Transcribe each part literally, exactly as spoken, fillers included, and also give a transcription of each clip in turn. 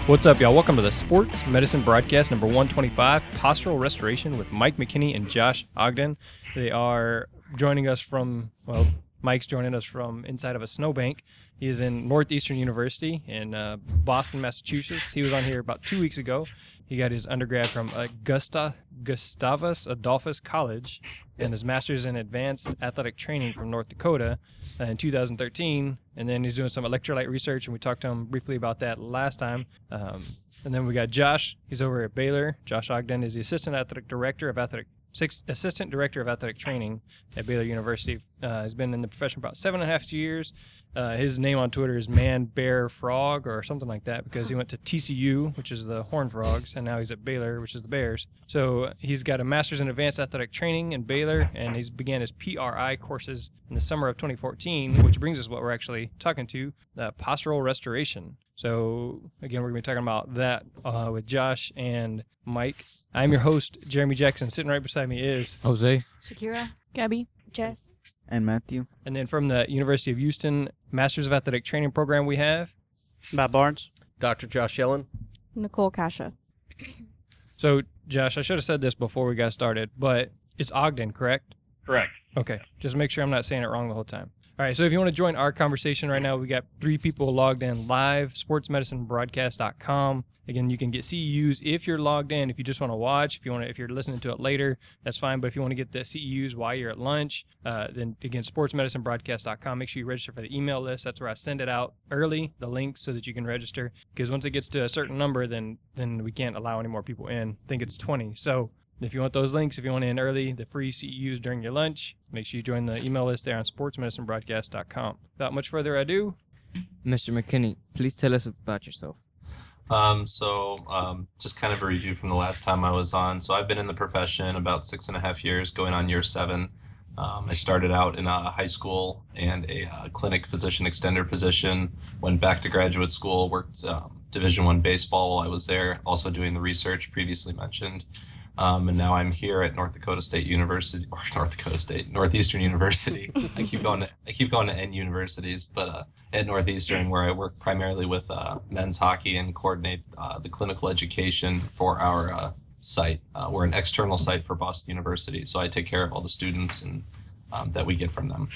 What's up, y'all? Welcome to the Sports Medicine Broadcast number one twenty-five, Postural Restoration with Mike McKinney and Josh Ogden. They are joining us from, well, Mike's joining us from inside of a snowbank. He is in Northeastern University in uh, Boston, Massachusetts. He was on here about two weeks ago. He got his undergrad from Augusta Gustavus Adolphus College and his master's in advanced athletic training from North Dakota uh, in two thousand thirteen. And then he's doing some electrolyte research, and we talked to him briefly about that last time. Um, and then we got Josh. He's over at Baylor. Josh Ogden is the assistant athletic director of athletic Six, assistant director of athletic training at Baylor University. Uh, he's been in the profession about seven and a half years. Uh, his name on Twitter is Man Bear Frog or something like that because he went to T C U, which is the Horned Frogs, and now he's at Baylor, which is the Bears. So he's got a master's in advanced athletic training in Baylor, and he's began his P R I courses in the summer of twenty fourteen, which brings us to what we're actually talking to, uh, postural restoration. So again, we're going to be talking about that uh, with Josh and Mike. I'm your host, Jeremy Jackson. Sitting right beside me is Jose, Shakira, Gabby, Jess, and Matthew. And then from the University of Houston Masters of Athletic Training program, we have Matt Barnes, Doctor Josh Yellen, Nicole Kasha. So, Josh, I should have said this before we got started, but it's Ogden, correct? Correct. Okay, just make sure I'm not saying it wrong the whole time. All right, so if you want to join our conversation right now, we got three people logged in live, sports medicine broadcast dot com. Again, you can get C E Us if you're logged in. If you just want to watch, if you want to, if you're listening to it later, that's fine. But if you want to get the C E Us while you're at lunch, uh, then again, sports medicine broadcast dot com. Make sure you register for the email list. That's where I send it out early, the link, so that you can register. Because once it gets to a certain number, then then we can't allow any more people in. I think it's twenty. So if you want those links, if you want in early, the free C E Us during your lunch, make sure you join the email list there on sports medicine broadcast dot com. Without much further ado, Mister McKinney, please tell us about yourself. Um, so um, just kind of a review from the last time I was on. So I've been in the profession about six and a half years, going on year seven. Um, I started out in a high school and a uh, clinic physician extender position, went back to graduate school, worked um, Division One baseball while I was there, also doing the research previously mentioned. Um, and now I'm here at North Dakota State University, or North Dakota State, Northeastern University. I keep going to I keep going to N universities, but uh, at Northeastern, where I work primarily with uh, men's hockey and coordinate uh, the clinical education for our uh, site. Uh, we're an external site for Boston University, so I take care of all the students and um, that we get from them.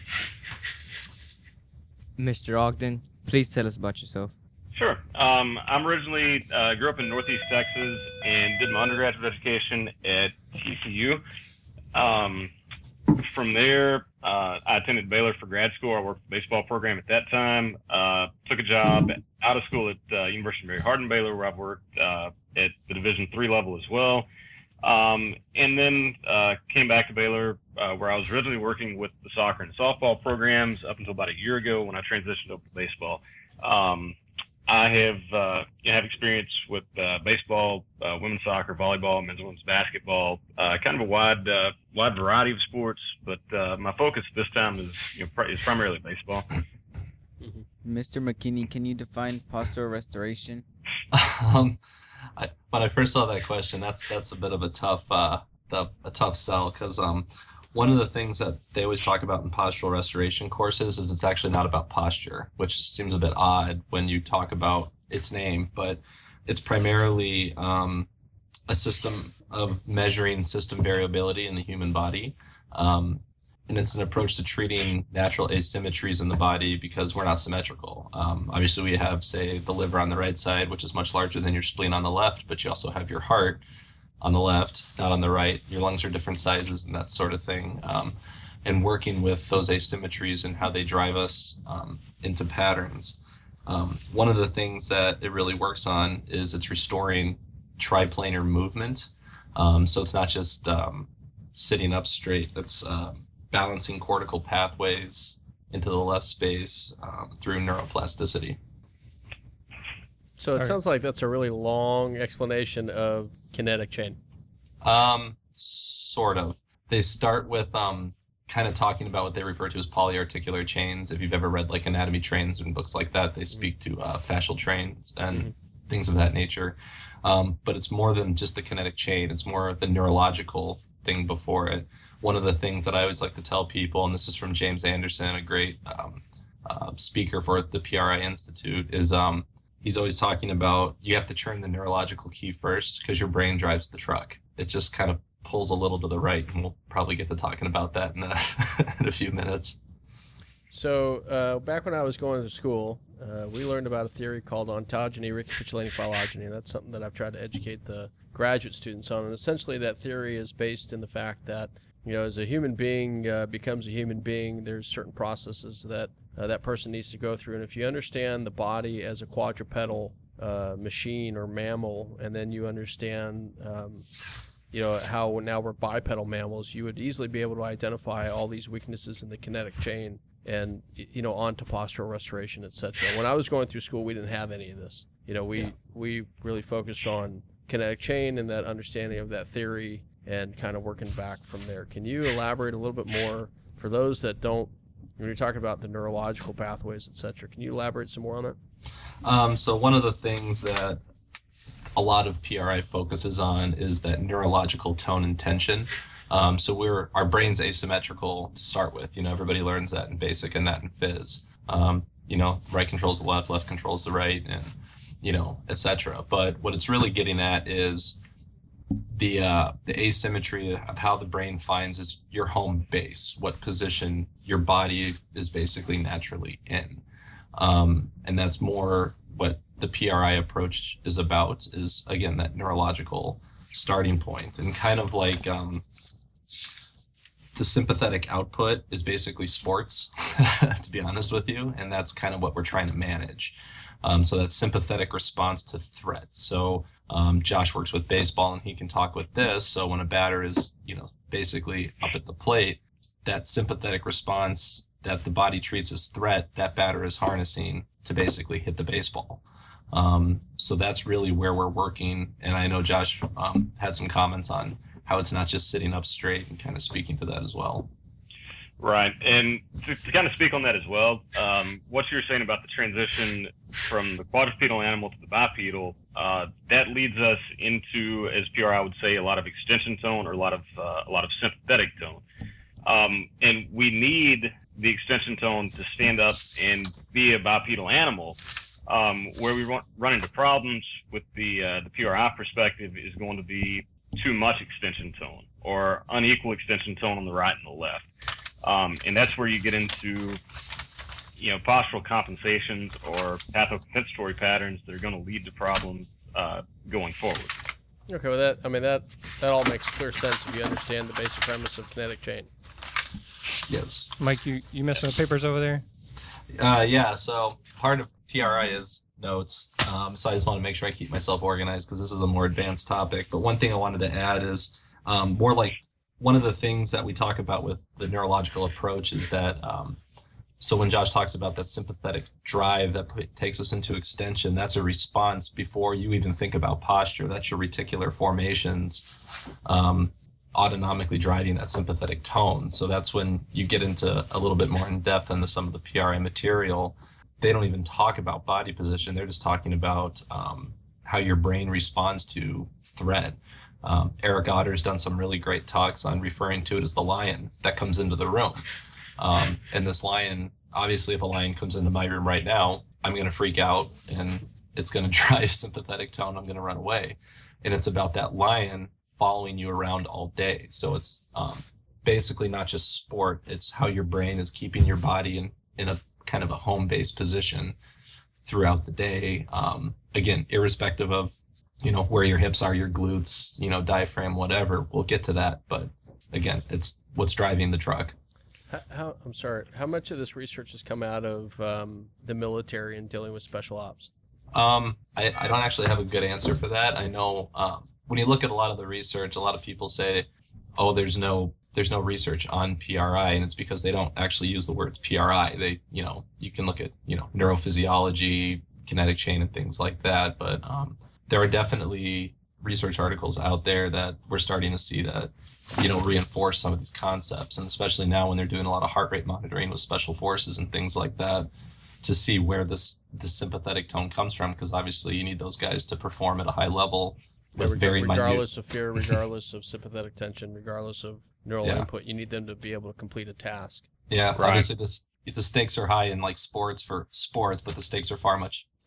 Mister Ogden, please tell us about yourself. Sure. Um, I'm originally uh, grew up in Northeast Texas and did my undergraduate education at T C U. Um, from there, uh, I attended Baylor for grad school. I worked the baseball program at that time. Uh, took a job out of school at uh, University of Mary Hardin Baylor, where I've worked uh, at the Division three level as well. Um, and then uh, came back to Baylor, uh, where I was originally working with the soccer and softball programs up until about a year ago when I transitioned over to baseball. Um, I have uh, have experience with uh, baseball, uh, women's soccer, volleyball, men's and women's basketball, uh, kind of a wide uh, wide variety of sports. But uh, my focus this time is you know, pr- is primarily baseball. Mister McKinney, can you define postural restoration? um, I, when I first saw that question, that's that's a bit of a tough uh, tough, a tough sell because um, one of the things that they always talk about in postural restoration courses is it's actually not about posture, which seems a bit odd when you talk about its name, but it's primarily um, a system of measuring system variability in the human body. Um, and it's an approach to treating natural asymmetries in the body because we're not symmetrical. Um, obviously, we have, say, the liver on the right side, which is much larger than your spleen on the left, but you also have your heart on the left, not on the right. Your lungs are different sizes and that sort of thing. Um, and working with those asymmetries and how they drive us um, into patterns. Um, one of the things that it really works on is it's restoring triplanar movement. Um, so it's not just um, sitting up straight, it's uh, balancing cortical pathways into the left space um, through neuroplasticity. So it sounds like that's a really long explanation of kinetic chain. Um, sort of. They start with um, kind of talking about what they refer to as polyarticular chains. If you've ever read like anatomy trains and books like that, they speak to uh, fascial trains and mm-hmm. things of that nature. Um, but it's more than just the kinetic chain. It's more the neurological thing before it. One of the things that I always like to tell people, and this is from James Anderson, a great um, uh, speaker for the P R I Institute, is um, he's always talking about you have to turn the neurological key first because your brain drives the truck. It just kind of pulls a little to the right, and we'll probably get to talking about that in a, in a few minutes. So uh, back when I was going to school, uh, we learned about a theory called ontogeny recapitulating phylogeny. That's something that I've tried to educate the graduate students on. And essentially that theory is based in the fact that, you know, as a human being uh, becomes a human being, there's certain processes that uh, that person needs to go through. And if you understand the body as a quadrupedal uh, machine or mammal, and then you understand um, you know, how now we're bipedal mammals, you would easily be able to identify all these weaknesses in the kinetic chain and, you know, onto postural restoration, et cetera. When I was going through school, we didn't have any of this. You know, we, yeah. we really focused on kinetic chain and that understanding of that theory and kind of working back from there. Can you elaborate a little bit more for those that don't, when you're talking about the neurological pathways, et cetera, can you elaborate some more on that? Um, so one of the things that a lot of P R I focuses on is that neurological tone and tension. Um, so we're our brain's asymmetrical to start with. You know, everybody learns that in basic and that in phys. Um, you know, right controls the left, left controls the right, and you know, et cetera. But what it's really getting at is the uh, the asymmetry of how the brain finds is your home base, what position your body is basically naturally in, um, and that's more what the P R I approach is about, is again that neurological starting point. And kind of like um, the sympathetic output is basically sports, to be honest with you, and that's kind of what we're trying to manage. Um, so that sympathetic response to threat. So um, Josh works with baseball and he can talk with this. So when a batter is, you know, basically up at the plate, that sympathetic response that the body treats as threat, that batter is harnessing to basically hit the baseball. Um, so that's really where we're working. And I know Josh um, had some comments on how it's not just sitting up straight, and kind of speaking to that as well. Right. And to, to kind of speak on that as well, um, what you're saying about the transition from the quadrupedal animal to the bipedal, uh, that leads us into, as P R I would say, a lot of extension tone or a lot of, uh, a lot of sympathetic tone. Um, and we need the extension tone to stand up and be a bipedal animal. Um, where we run, run into problems with the uh, the P R I perspective is going to be too much extension tone or unequal extension tone on the right and the left. Um, and that's where you get into, you know, postural compensations or pathocompensatory patterns that are going to lead to problems uh, going forward. Okay, well that I mean that that all makes clear sense if you understand the basic premise of kinetic chain. Yes. Mike, you you messing with papers over there? Uh, yeah. So part of P R I is notes. Um, so I just want to make sure I keep myself organized because this is a more advanced topic. But one thing I wanted to add is um, more like one of the things that we talk about with the neurological approach is that, um, so when Josh talks about that sympathetic drive that p- takes us into extension, that's a response before you even think about posture. That's your reticular formations um, autonomically driving that sympathetic tone. So that's when you get into a little bit more in depth into some of the P R I material. They don't even talk about body position. They're just talking about um, how your brain responds to threat. Um, Eric Otter's done some really great talks on referring to it as the lion that comes into the room. Um, and this lion, obviously, if a lion comes into my room right now, I'm going to freak out and it's going to drive sympathetic tone. I'm going to run away. And it's about that lion following you around all day. So it's um, basically not just sport. It's how your brain is keeping your body in, in a kind of a home-based position throughout the day. Um, again, irrespective of, you know, where your hips are, your glutes, you know, diaphragm, whatever. We'll get to that. But again, it's what's driving the truck. How, how I'm sorry, how much of this research has come out of um, the military and dealing with special ops? Um, I, I don't actually have a good answer for that. I know um, when you look at a lot of the research, a lot of people say, oh, there's no there's no research on P R I, and it's because they don't actually use the words P R I. They, you know, you can look at, you know, neurophysiology, kinetic chain, and things like that. But um, there are definitely research articles out there that we're starting to see that, you know, reinforce some of these concepts, and especially now when they're doing a lot of heart rate monitoring with special forces and things like that, to see where this this sympathetic tone comes from, because obviously you need those guys to perform at a high level with yeah, very regardless minute... of fear, regardless of sympathetic tension, regardless of neural yeah. input, you need them to be able to complete a task. Yeah, right. Obviously this the stakes are high in like sports for sports, but the stakes are far much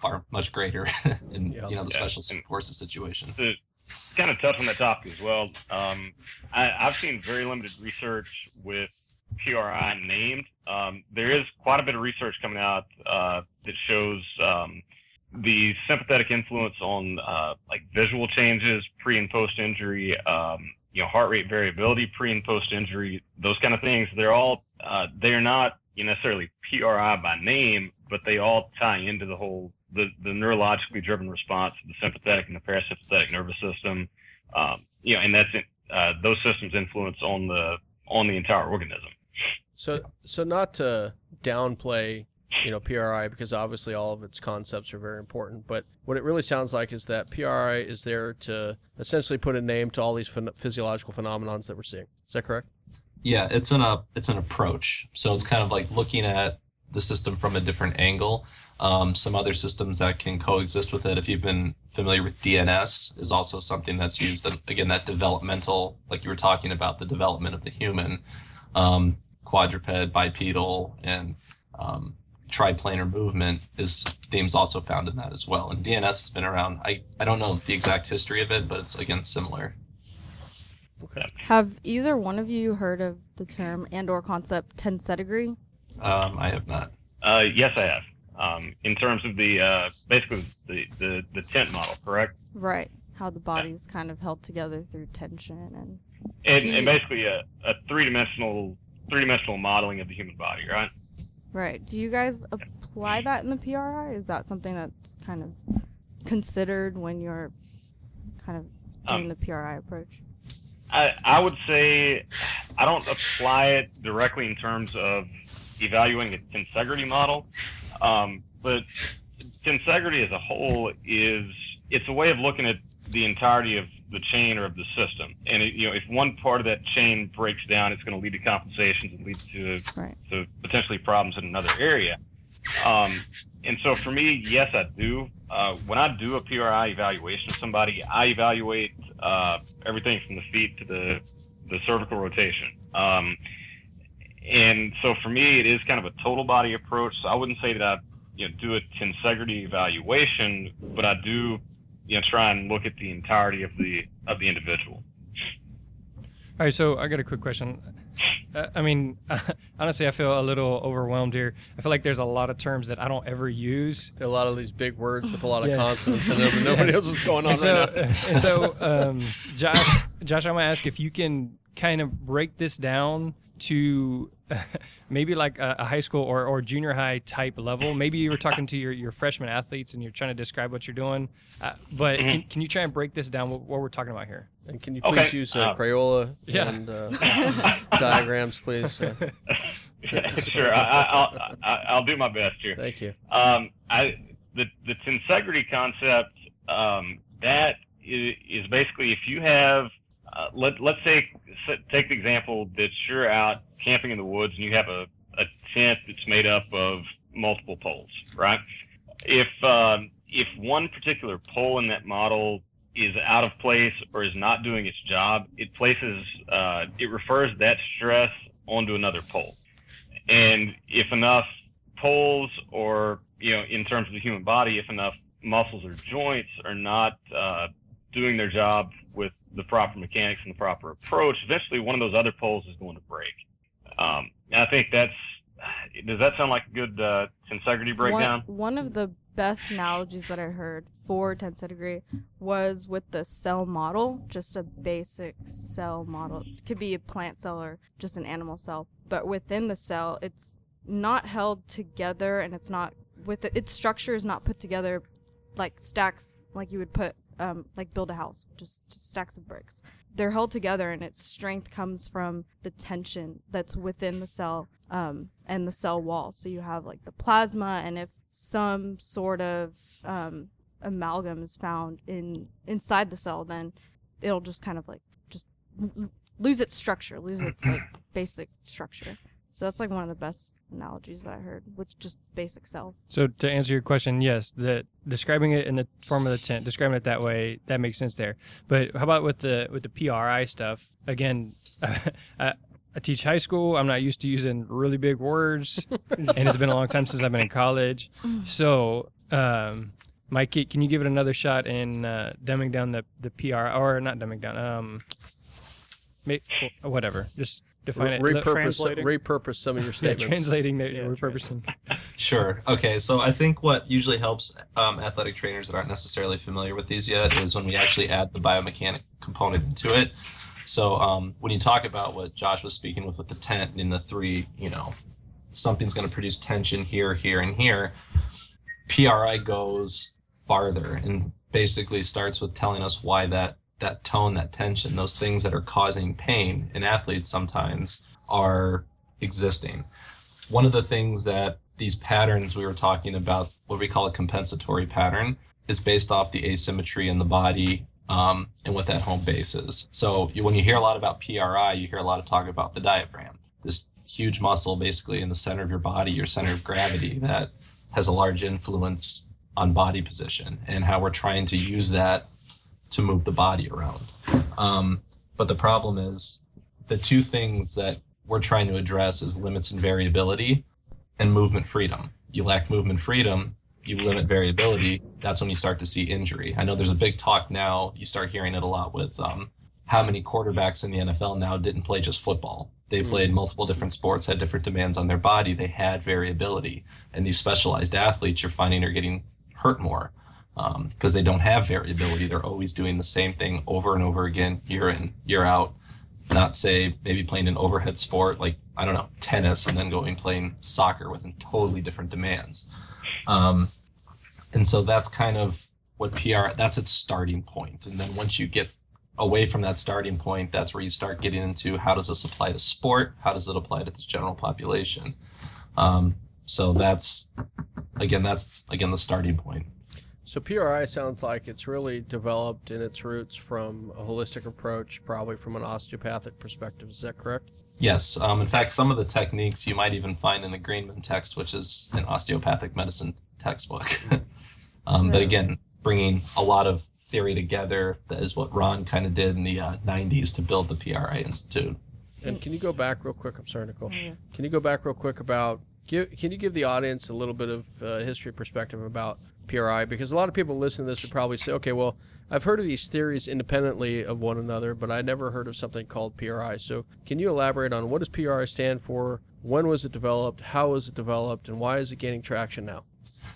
far much greater in Yeah. you know the Yeah. special forces situation. To kind of touch on that topic as well, um, I, I've seen very limited research with P R I named. Um, there is quite a bit of research coming out uh, that shows um, the sympathetic influence on uh, like visual changes pre and post injury, um, you know, heart rate variability pre and post injury, those kind of things. They're all uh, they're not you know, necessarily P R I by name, but they all tie into the whole the, the neurologically driven response of the sympathetic and the parasympathetic nervous system. Um, you know, and that's it, uh, those systems influence on the on the entire organism. So, so not to downplay, you know, P R I, because obviously all of its concepts are very important. But what it really sounds like is that P R I is there to essentially put a name to all these ph- physiological phenomenons that we're seeing. Is that correct? Yeah, it's an uh, it's an approach. So it's kind of like looking at the system from a different angle. Um, some other systems that can coexist with it, if you've been familiar with D N S, is also something that's used. And again, that developmental, like you were talking about, the development of the human, um, quadruped, bipedal, and um, triplanar movement is themes also found in that as well. And D N S has been around. I, I don't know the exact history of it, but it's again similar. Okay. Have either one of you heard of the term and or concept tensegrity? Um, I have not. Uh, yes, I have. Um, in terms of the uh, basically the, the the tent model, correct? Right. How the body's kind of held together through tension and And, Do you- and basically a, a three dimensional three dimensional modeling of the human body, right? right. Do you guys apply that in the P R I? Is that something that's kind of considered when you're kind of doing Um, the P R I approach? I, I would say I don't apply it directly in terms of evaluating a tensegrity model, um, but tensegrity as a whole is it's a way of looking at the entirety of the chain or of the system. And it, you know, if one part of that chain breaks down, it's going to lead to compensations and lead to Right. to potentially problems in another area. Um, and so for me, yes, I do. Uh, when I do a P R I evaluation of somebody, I evaluate uh, everything from the feet to the the cervical rotation. Um, and so for me, it is kind of a total body approach. So I wouldn't say that I you know do a tensegrity evaluation, but I do you know try and look at the entirety of the of the individual. All right, so I got a quick question. Uh, I mean, honestly, I feel a little overwhelmed here. I feel like there's a lot of terms that I don't ever use. A lot of these big words with a lot of Yeah. consonants, and nobody- nobody Yes. knows what's going on And so, right now. and so um, Josh, Josh, I'm gonna ask if you can kind of break this down to maybe like a, a high school or, or junior high type level. Maybe you were talking to your, your freshman athletes and you're trying to describe what you're doing. Uh, but can, can you try and break this down, what, what we're talking about here? And can you Okay, please use uh, uh, Crayola Yeah. and uh, diagrams, please? Uh, Sure, I, I, I'll I, I'll do my best here. thank you. Um, I the the tensegrity concept um, that is, is basically if you have uh, let let's say take the example that you're out camping in the woods and you have a, a tent that's made up of multiple poles, right? If um, if one particular pole in that model is out of place or is not doing its job, it places uh, it refers that stress onto another pole. And if enough poles or, you know, in terms of the human body, if enough muscles or joints are not uh, doing their job with the proper mechanics and the proper approach, eventually one of those other poles is going to break. Um, and I think that's, does that sound like a good uh, tensegrity breakdown? One, one of the best analogies that I heard for tensegrity was with the cell model, just a basic cell model. It could be a plant cell or just an animal cell, but within the cell, it's not held together and it's not with it, its structure is not put together like stacks, like you would put um, like build a house, just, just stacks of bricks. They're held together and its strength comes from the tension that's within the cell um, and the cell wall. So you have like the plasma, and if some sort of um, amalgam is found in inside the cell, then it'll just kind of like just l- lose its structure, lose its like basic structure. So that's like one of the best analogies that I heard with just basic cell. So to answer your question, yes, the describing it in the form of the tent, describing it that way, that makes sense there. But how about with the with the P R I stuff? Again, I, I teach high school. I'm not used to using really big words, and it's been a long time since I've been in college. So Um, Mike, can you give it another shot in uh, dumbing down the, the P R, or not dumbing down, um, make, whatever, just define Re- it. repurpose, Translating. repurpose some of your Yeah, statements. translating, the, Yeah, repurposing. Sure. Okay. So I think what usually helps um, athletic trainers that aren't necessarily familiar with these yet is when we actually add the biomechanic component into it. So um, when you talk about what Josh was speaking with with the tent in the three, you know, something's going to produce tension here, here, and here. P R I goes farther and basically starts with telling us why that that tone, that tension, those things that are causing pain in athletes sometimes are existing. One of the things that these patterns we were talking about, what we call a compensatory pattern, is based off the asymmetry in the body um, and what that home base is. So you, when you hear a lot about P R I, you hear a lot of talk about the diaphragm, this huge muscle basically in the center of your body, your center of gravity that has a large influence on body position and how we're trying to use that to move the body around. Um, but the problem is the two things that we're trying to address is limits and variability and movement freedom. You lack movement freedom, you limit variability, that's when you start to see injury. I know there's a big talk now, you start hearing it a lot with um, how many quarterbacks in the N F L now didn't play just football. They played multiple different sports, had different demands on their body, they had variability. And these specialized athletes you're finding are getting hurt more because um, they don't have variability. They're always doing the same thing over and over again, year in, year out. Not say maybe playing an overhead sport like, I don't know, tennis, and then going playing soccer with totally different demands. Um, and so that's kind of what P R, that's its starting point. And then once you get away from that starting point, that's where you start getting into how does this apply to sport? How does it apply to the general population? Um, so that's, again, that's, again, the starting point. So P R I sounds like it's really developed in its roots from a holistic approach, probably from an osteopathic perspective. Is that correct? Yes. Um, in fact, some of the techniques you might even find in a Greenman text, which is an osteopathic medicine textbook. um, but again, bringing a lot of theory together, that is what Ron kind of did in the uh, nineties to build the P R I Institute. And can you go back real quick? I'm sorry, Nicole. Yeah. Can you go back real quick about, give, can you give the audience a little bit of uh, history perspective about P R I? Because a lot of people listening to this would probably say, okay, well, I've heard of these theories independently of one another, but I never heard of something called P R I. So can you elaborate on what does P R I stand for? When was it developed? How was it developed? And why is it gaining traction now?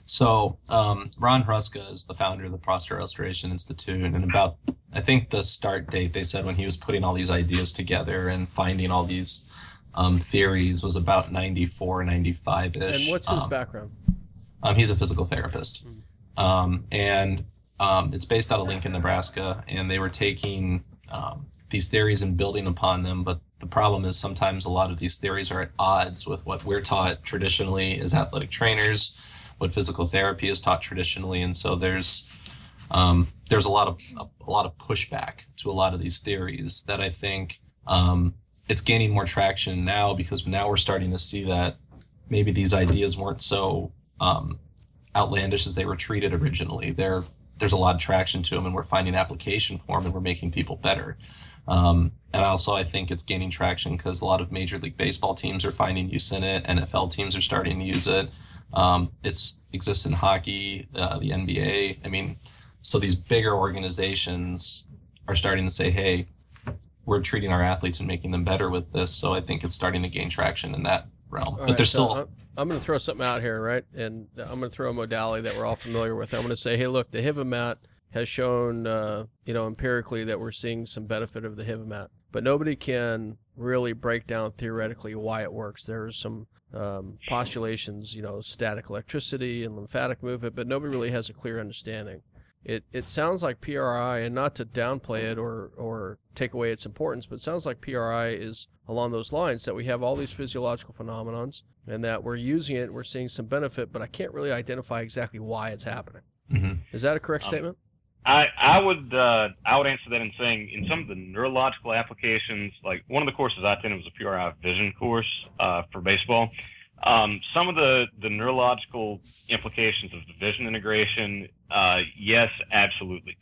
So um, Ron Hruska is the founder of the Posture Restoration Institute, and about, I think the start date, they said when he was putting all these ideas together and finding all these um, theories was about ninety-four, ninety-five-ish. And what's his um, background? Um, he's a physical therapist. Um, and um, it's based out of Lincoln, Nebraska, and they were taking um, these theories and building upon them, but the problem is sometimes a lot of these theories are at odds with what we're taught traditionally as athletic trainers, what physical therapy is taught traditionally, and so there's um, there's a lot of a, a lot of pushback to a lot of these theories that I think um, it's gaining more traction now because now we're starting to see that maybe these ideas weren't so um, outlandish as they were treated originally. There there's a lot of traction to them, and we're finding application for them, and we're making people better. Um, and also, I think it's gaining traction because a lot of Major League Baseball teams are finding use in it. N F L teams are starting to use it. Um, it's exists in hockey, uh, the N B A. I mean, so these bigger organizations are starting to say, hey, we're treating our athletes and making them better with this. So I think it's starting to gain traction in that realm. All but right, there's so still... I'm, I'm going to throw something out here, right? And I'm going to throw a modality that we're all familiar with. I'm going to say, hey, look, the Hivamat has shown, uh, you know, empirically that we're seeing some benefit of the Hivamat. But nobody can really break down theoretically why it works. There's some um, postulations, you know, static electricity and lymphatic movement, but nobody really has a clear understanding. It it sounds like P R I, and not to downplay it or, or take away its importance, but it sounds like P R I is along those lines, that we have all these physiological phenomenons and that we're using it, we're seeing some benefit, but I can't really identify exactly why it's happening. Mm-hmm. Is that a correct Um, statement? I, I would uh, I would answer that in saying in some of the neurological applications, like one of the courses I attended was a P R I vision course uh, for baseball. Um, some of the, the neurological implications of the vision integration, uh, yes, absolutely.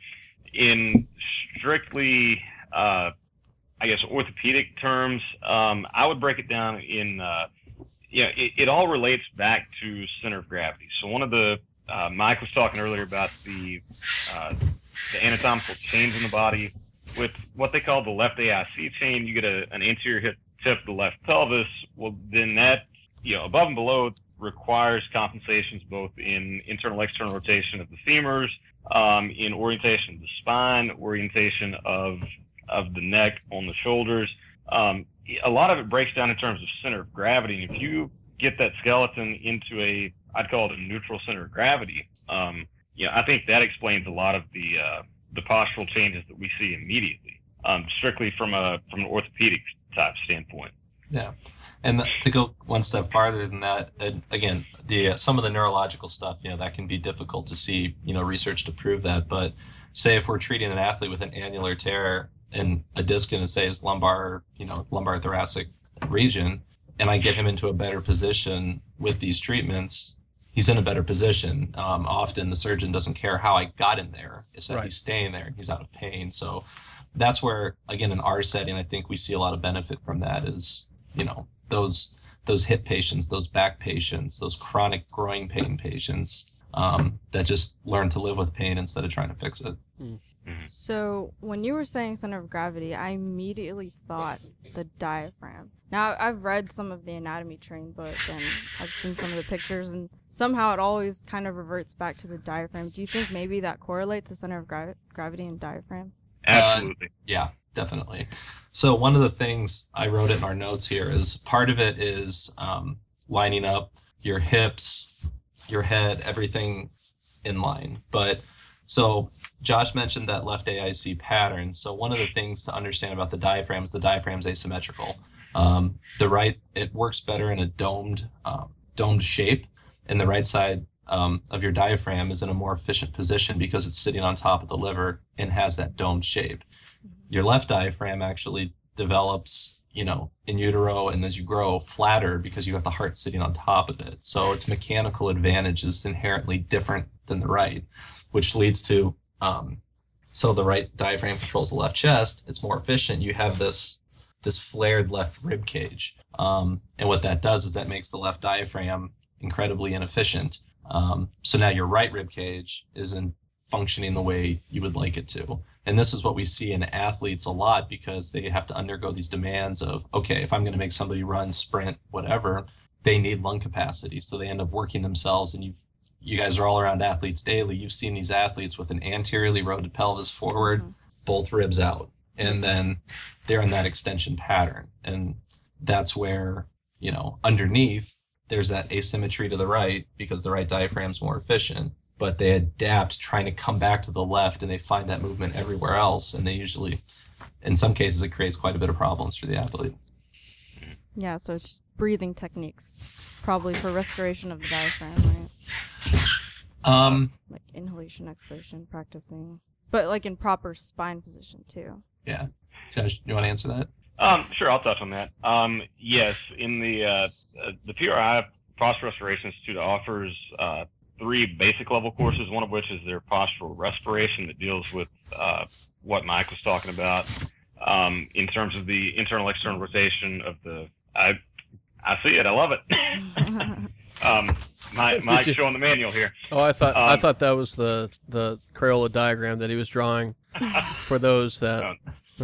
In strictly, uh, I guess, orthopedic terms, um, I would break it down in, uh, you know, it, it all relates back to center of gravity. So one of the uh, Mike was talking earlier about the uh, the anatomical change in the body. With what they call the left A I C chain, you get a, an anterior hip tip of the left pelvis. Well, then that, you know, above and below requires compensations both in internal external rotation of the femurs, um, in orientation of the spine, orientation of of the neck on the shoulders. Um, a lot of it breaks down in terms of center of gravity. And if you get that skeleton into a, I'd call it a neutral center of gravity, um, you know, I think that explains a lot of the uh, the postural changes that we see immediately, um, strictly from a from an orthopedic type standpoint. Yeah, and to go one step farther than that, and again, the uh, some of the neurological stuff, you know, that can be difficult to see, you know, research to prove that. But say if we're treating an athlete with an annular tear and a disc in, say, his lumbar, you know, lumbar thoracic region, and I get him into a better position with these treatments, he's in a better position. Um, often the surgeon doesn't care how I got him there. It's that Right. he's staying there and he's out of pain. So that's where, again, in our setting, I think we see a lot of benefit from that is, you know, those those hip patients, those back patients, those chronic groin pain patients um, that just learn to live with pain instead of trying to fix it. So when you were saying center of gravity, I immediately thought the diaphragm. Now, I've read some of the anatomy train book and I've seen some of the pictures, and somehow it always kind of reverts back to the diaphragm. Do you think maybe that correlates the center of gra- gravity and diaphragm? Absolutely. Yeah, definitely. So one of the things I wrote in our notes here is part of it is um, lining up your hips, your head, everything in line. But so Josh mentioned that left A I C pattern. So one of the things to understand about the diaphragm is the diaphragm's asymmetrical. Um, the right, it works better in a domed, um, domed shape, and the right side um, of your diaphragm is in a more efficient position because it's sitting on top of the liver and has that domed shape. Your left diaphragm actually develops, you know, in utero and as you grow flatter because you got the heart sitting on top of it. So its mechanical advantage is inherently different than the right, which leads to, um, so the right diaphragm controls the left chest. It's more efficient. You have this this flared left rib cage. Um, and what that does is that makes the left diaphragm incredibly inefficient. Um, so now your right rib cage isn't functioning the way you would like it to. And this is what we see in athletes a lot because they have to undergo these demands of, okay, if I'm going to make somebody run, sprint, whatever, they need lung capacity. So they end up working themselves. And you've, you guys are all around athletes daily. You've seen these athletes with an anteriorly rotated pelvis forward, mm-hmm. both ribs out. And then they're in that extension pattern. And that's where, you know, underneath, there's that asymmetry to the right because the right diaphragm's more efficient, but they adapt trying to come back to the left and they find that movement everywhere else. And they usually, in some cases, it creates quite a bit of problems for the athlete. Yeah, so it's just breathing techniques, probably for restoration of the diaphragm, right? Um, like inhalation, exhalation, practicing, but like in proper spine position too. Yeah. Josh, you want to answer that? Um, sure, I'll touch on that. Um, yes, in the uh, uh, the P R I Postural Restoration Institute offers uh, three basic level courses. One of which is their postural respiration that deals with uh, what Mike was talking about um, in terms of the internal external rotation of the. I I see it. I love it. um, my Mike's showing the manual here. Oh, I thought um, I thought that was the the Crayola diagram that he was drawing for those that.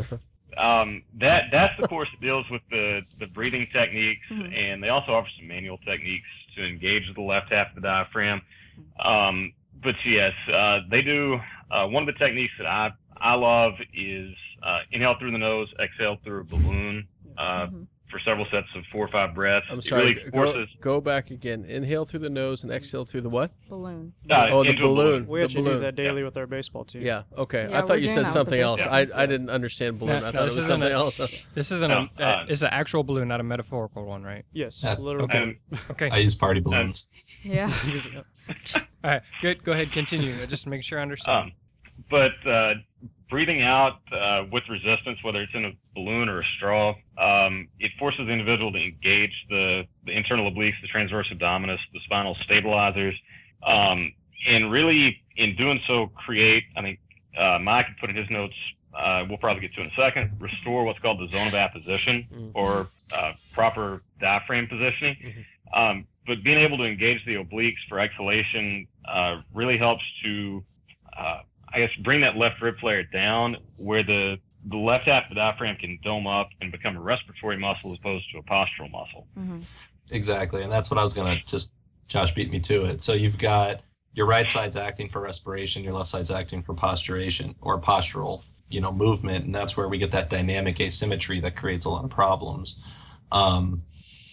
Um, that that's the course that deals with the, the breathing techniques, mm-hmm. and they also offer some manual techniques to engage the left half of the diaphragm. Um, but yes, uh, they do. Uh, one of the techniques that I I love is uh, inhale through the nose, exhale through a balloon uh, mm-hmm. for several sets of four or five breaths. I'm sorry. It really forces, go, go back again. Inhale through the nose and exhale through the what? Balloon. Uh, oh, the balloon. balloon. We the actually balloon. do that daily yeah. with our baseball team. Yeah. Okay. Yeah, I thought you said something else. yeah. I I didn't understand balloon. No, I no, thought this it was isn't something a- else. This isn't No, a, uh, it's an actual balloon, not a metaphorical one, right? Yes, Yeah. literally. And, Okay. I use party balloons. Yeah. All right. Good. Go ahead. Continue. Just to make sure I understand. um, but uh, breathing out uh, with resistance, whether it's in a balloon or a straw, um, it forces the individual to engage the, the internal obliques, the transverse abdominis, the spinal stabilizers, um, and really, in doing so, create, I think uh, Mike had put in his notes, uh, we'll probably get to in a second, restore what's called the zone of apposition, Mm-hmm. or uh, proper diaphragm positioning. Mhm. Um, but being able to engage the obliques for exhalation uh, really helps to, uh, I guess, bring that left rib flare down where the, the left half of the diaphragm can dome up and become a respiratory muscle as opposed to a postural muscle. Mm-hmm. Exactly, and that's what I was gonna just, Josh beat me to it. So you've got your right side's acting for respiration, your left side's acting for posturation or postural, you know, movement, and that's where we get that dynamic asymmetry that creates a lot of problems. Um,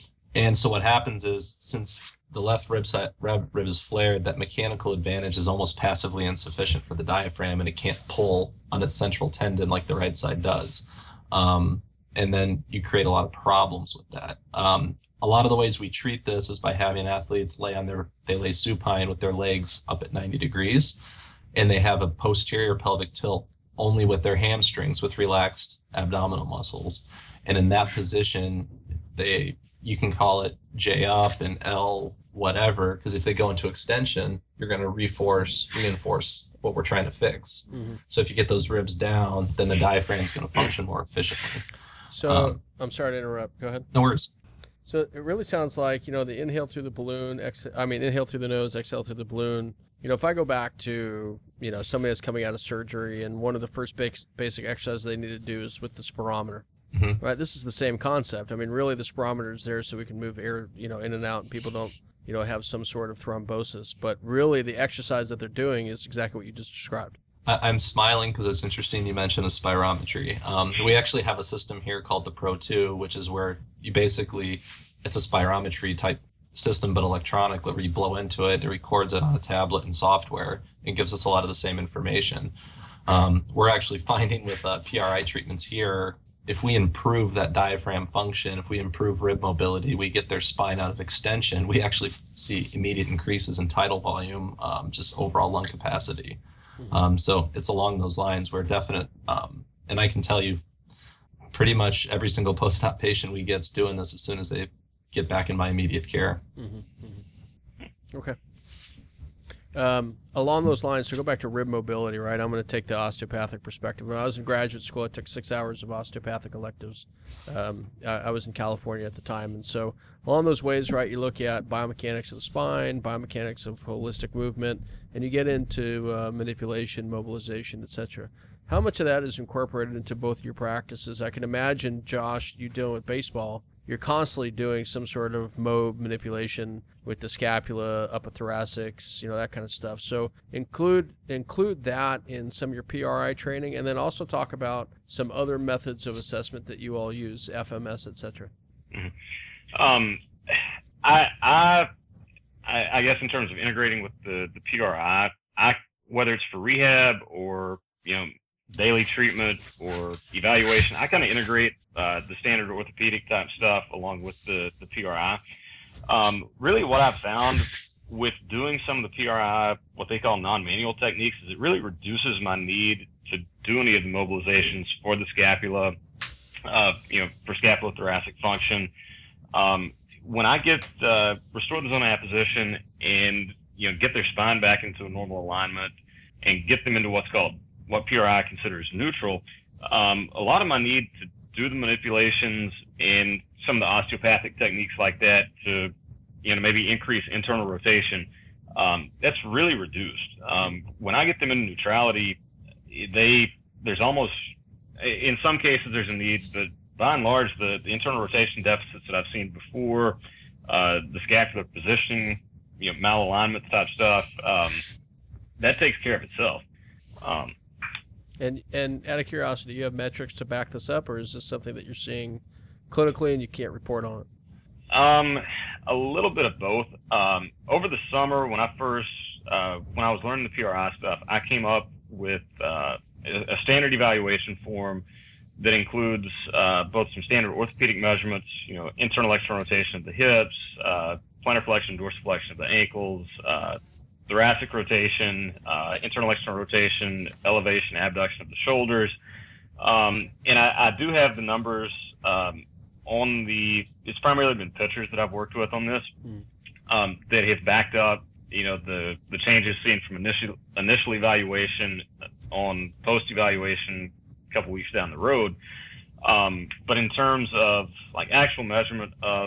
and so what happens is, since the left rib side rib, rib is flared, that mechanical advantage is almost passively insufficient for the diaphragm, and it can't pull on its central tendon like the right side does. Um, and then you create a lot of problems with that. Um, a lot of the ways we treat this is by having athletes lay on their, they lay supine with their legs up at ninety degrees, and they have a posterior pelvic tilt only with their hamstrings with relaxed abdominal muscles. And in that position, they, you can call it J up and L whatever, because if they go into extension, you're going to reinforce, reinforce what we're trying to fix. Mm-hmm. So if you get those ribs down, then the diaphragm is going to function more efficiently. So Um, I'm sorry to interrupt. Go ahead. No worries. So it really sounds like, you know, the inhale through the balloon, ex- I mean, inhale through the nose, exhale through the balloon. You know, if I go back to, you know, somebody that's coming out of surgery and one of the first basic, basic exercises they need to do is with the spirometer, Mhm. right? This is the same concept. I mean, really the spirometer is there so we can move air, you know, in and out and people don't, you know, have some sort of thrombosis. But really the exercise that they're doing is exactly what you just described. I- I'm smiling because it's interesting you mentioned a spirometry. Um, we actually have a system here called the Pro two, which is where you basically, it's a spirometry type system, but electronic, where you blow into it, it records it on a tablet and software, and gives us a lot of the same information. Um, we're actually finding with uh, P R I treatments here, if we improve that diaphragm function, if we improve rib mobility, we get their spine out of extension, we actually see immediate increases in tidal volume, um, just overall lung capacity. Um, so it's along those lines. We're definite, um, and I can tell you pretty much every single post-op patient we get's doing this as soon as they get back in my immediate care. Mm-hmm. Mm-hmm. Okay. Um, along those lines, so go back to rib mobility, right? I'm going to take the osteopathic perspective. When I was in graduate school, I took six hours of osteopathic electives. Um, I, I was in California at the time. And so along those ways, right, you look at biomechanics of the spine, biomechanics of holistic movement, and you get into uh, manipulation, mobilization, et cetera. How much of that is incorporated into both your practices? I can imagine, Josh, you dealing with baseball, you're constantly doing some sort of mob manipulation with the scapula, upper thoracics, you know, that kind of stuff. So include include that in some of your P R I training, and then also talk about some other methods of assessment that you all use, F M S, et cetera. Mm-hmm. Um, I, I, I guess in terms of integrating with the, the P R I, I, whether it's for rehab or, you know, daily treatment or evaluation, I kind of integrate uh, the standard orthopedic type stuff along with the, the P R I. Um, really what I've found with doing some of the P R I, what they call non-manual techniques, is it really reduces my need to do any of the mobilizations for the scapula, uh, you know, for scapulothoracic function. Um, when I get, uh, restore the zone of apposition and, you know, get their spine back into a normal alignment and get them into what's called, what P R I considers neutral, um, a lot of my need to do the manipulations and some of the osteopathic techniques like that to, you know, maybe increase internal rotation, um, that's really reduced. Um, when I get them into neutrality, they, there's almost, in some cases there's a need, but by and large, the, the internal rotation deficits that I've seen before, uh, the scapular positioning, you know, malalignment type stuff, um, that takes care of itself. Um, And and out of curiosity, do you have metrics to back this up, or is this something that you're seeing clinically and you can't report on it? Um, a little bit of both. Um, over the summer, when I first, uh, when I was learning the P R I stuff, I came up with uh, a standard evaluation form that includes uh, both some standard orthopedic measurements, you know, internal external rotation of the hips, uh, plantar flexion, dorsiflexion of the ankles, uh, thoracic rotation, uh, internal external rotation, elevation, abduction of the shoulders. Um, and I, I do have the numbers um, on the, it's primarily been pitchers that I've worked with on this, Mm. um, that have backed up, you know, the, the changes seen from initial, initial evaluation on post-evaluation a couple weeks down the road. Um, but in terms of like actual measurement of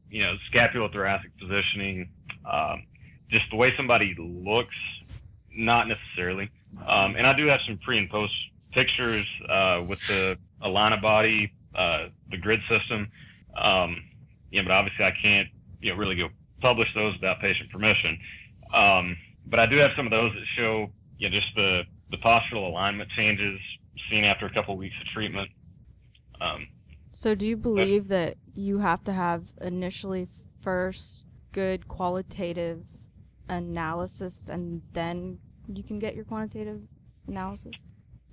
you know, scapulothoracic positioning, um, just the way somebody looks, not necessarily. Um, and I do have some pre and post pictures uh, with the Alana body, uh, the grid system. Um, you know, but obviously I can't, you know, really go publish those without patient permission. Um, but I do have some of those that show, you know, just the, the postural alignment changes seen after a couple of weeks of treatment. Um, So do you believe that you have to have initially first good qualitative analysis and then you can get your quantitative analysis?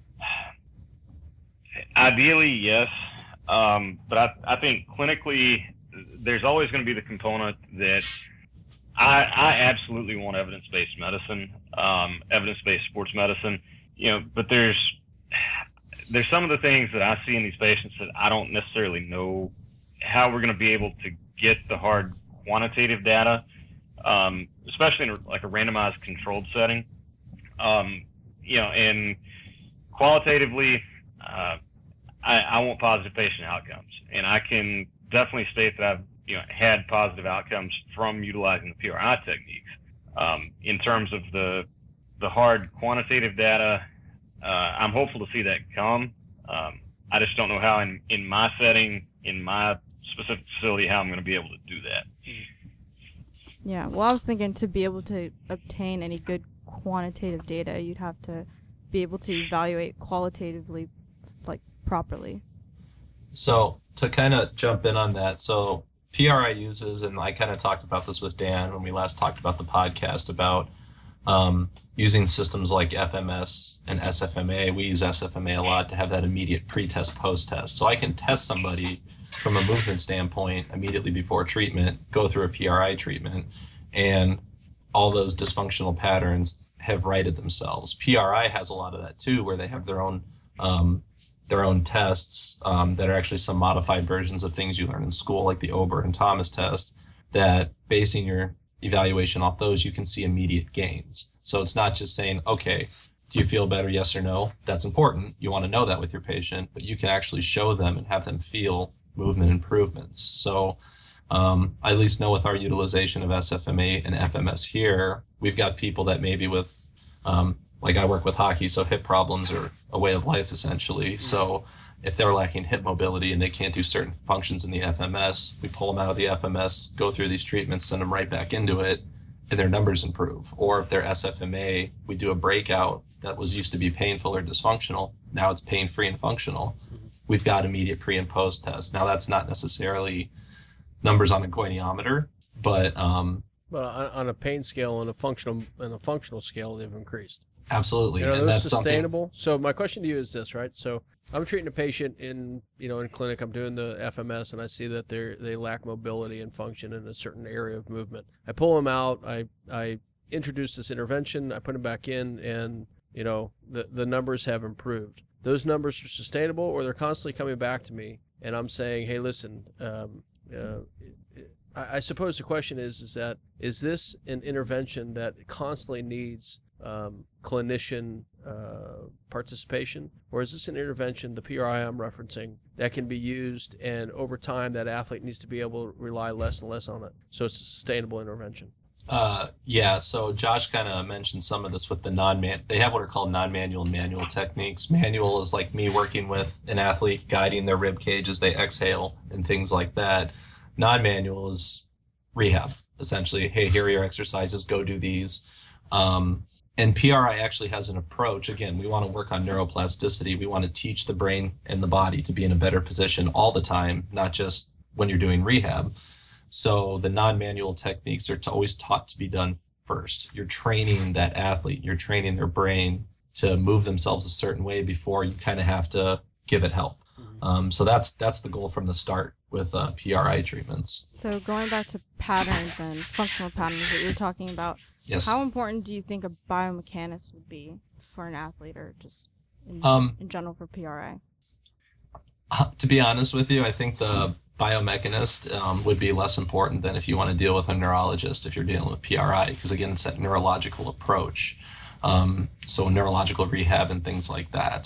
Ideally, yes. Um, but I, I think clinically, there's always going to be the component that I, I absolutely want evidence-based medicine, um, evidence-based sports medicine, you know, but there's, there's some of the things that I see in these patients that I don't necessarily know how we're going to be able to get the hard quantitative data, um, especially in a, like a randomized controlled setting. Um, you know, and qualitatively, uh, I, I want positive patient outcomes, and I can definitely state that I've, you know, had positive outcomes from utilizing the P R I techniques. Um, in terms of the, the hard quantitative data, uh, I'm hopeful to see that come. Um, I just don't know how in, in my setting, in my specific facility, how I'm going to be able to do that. Yeah, well, I was thinking to be able to obtain any good quantitative data, you'd have to be able to evaluate qualitatively, like, properly. So to kind of jump in on that, so P R I uses, and I kind of talked about this with Dan when we last talked about the podcast about um, using systems like F M S and S F M A. We use S F M A a lot to have that immediate pre-test, post-test. So I can test somebody from a movement standpoint immediately before treatment, go through a P R I treatment, and all those dysfunctional patterns have righted themselves. P R I has a lot of that too, where they have their own um, their own tests um, that are actually some modified versions of things you learn in school, like the Ober and Thomas test, that basing your evaluation off those, you can see immediate gains. So it's not just saying, okay, do you feel better, yes or no? That's important. You want to know that with your patient, but you can actually show them and have them feel movement improvements. So um, I at least know with our utilization of S F M A and F M S here, we've got people that maybe with, um, like I work with hockey, so hip problems are a way of life essentially. So if they're lacking hip mobility and they can't do certain functions in the F M S, we pull them out of the F M S, go through these treatments, send them right back into it, and their numbers improve. Or if they're S F M A, we do a breakout that was used to be painful or dysfunctional. Now it's pain-free and functional. We've got immediate pre and post tests. Now that's not necessarily numbers on a goniometer, but um, well, on, on a pain scale and a functional and a functional scale, they've increased. Absolutely, You know, and those that's sustainable. So my question to you is this, right? So I'm treating a patient in, you know, in clinic. I'm doing the F M S, and I see that they they lack mobility and function in a certain area of movement. I pull them out. I I introduce this intervention. I put them back in, and you know, the the numbers have improved. Those numbers are sustainable, or they're constantly coming back to me, and I'm saying, hey, listen. Um, uh, I, I suppose the question is, is that is this an intervention that constantly needs um, clinician uh, participation, or is this an intervention, the P R I I'm referencing, that can be used, and over time that athlete needs to be able to rely less and less on it, so it's a sustainable intervention? Uh, yeah, so Josh kind of mentioned some of this with the non-man. They have what are called non-manual and manual techniques. Manual is like me working with an athlete, guiding their rib cage as they exhale and things like that. Non-manual is rehab, essentially. Hey, here are your exercises, go do these. Um, and P R I actually has an approach. Again, we want to work on neuroplasticity. We want to teach the brain and the body to be in a better position all the time, not just when you're doing rehab. So the non-manual techniques are to always taught to be done first. You're training that athlete, you're training their brain to move themselves a certain way before you kind of have to give it help. Mm-hmm. Um, so that's that's the goal from the start with uh, P R I treatments. So going back to patterns and functional patterns that you're talking about, yes. How important do you think a biomechanist would be for an athlete, or just in, um, in general for P R I? Uh, to be honest with you, I think the biomechanist um, would be less important than if you want to deal with a neurologist if you're dealing with P R I, because again, it's that neurological approach. Um, so neurological rehab and things like that.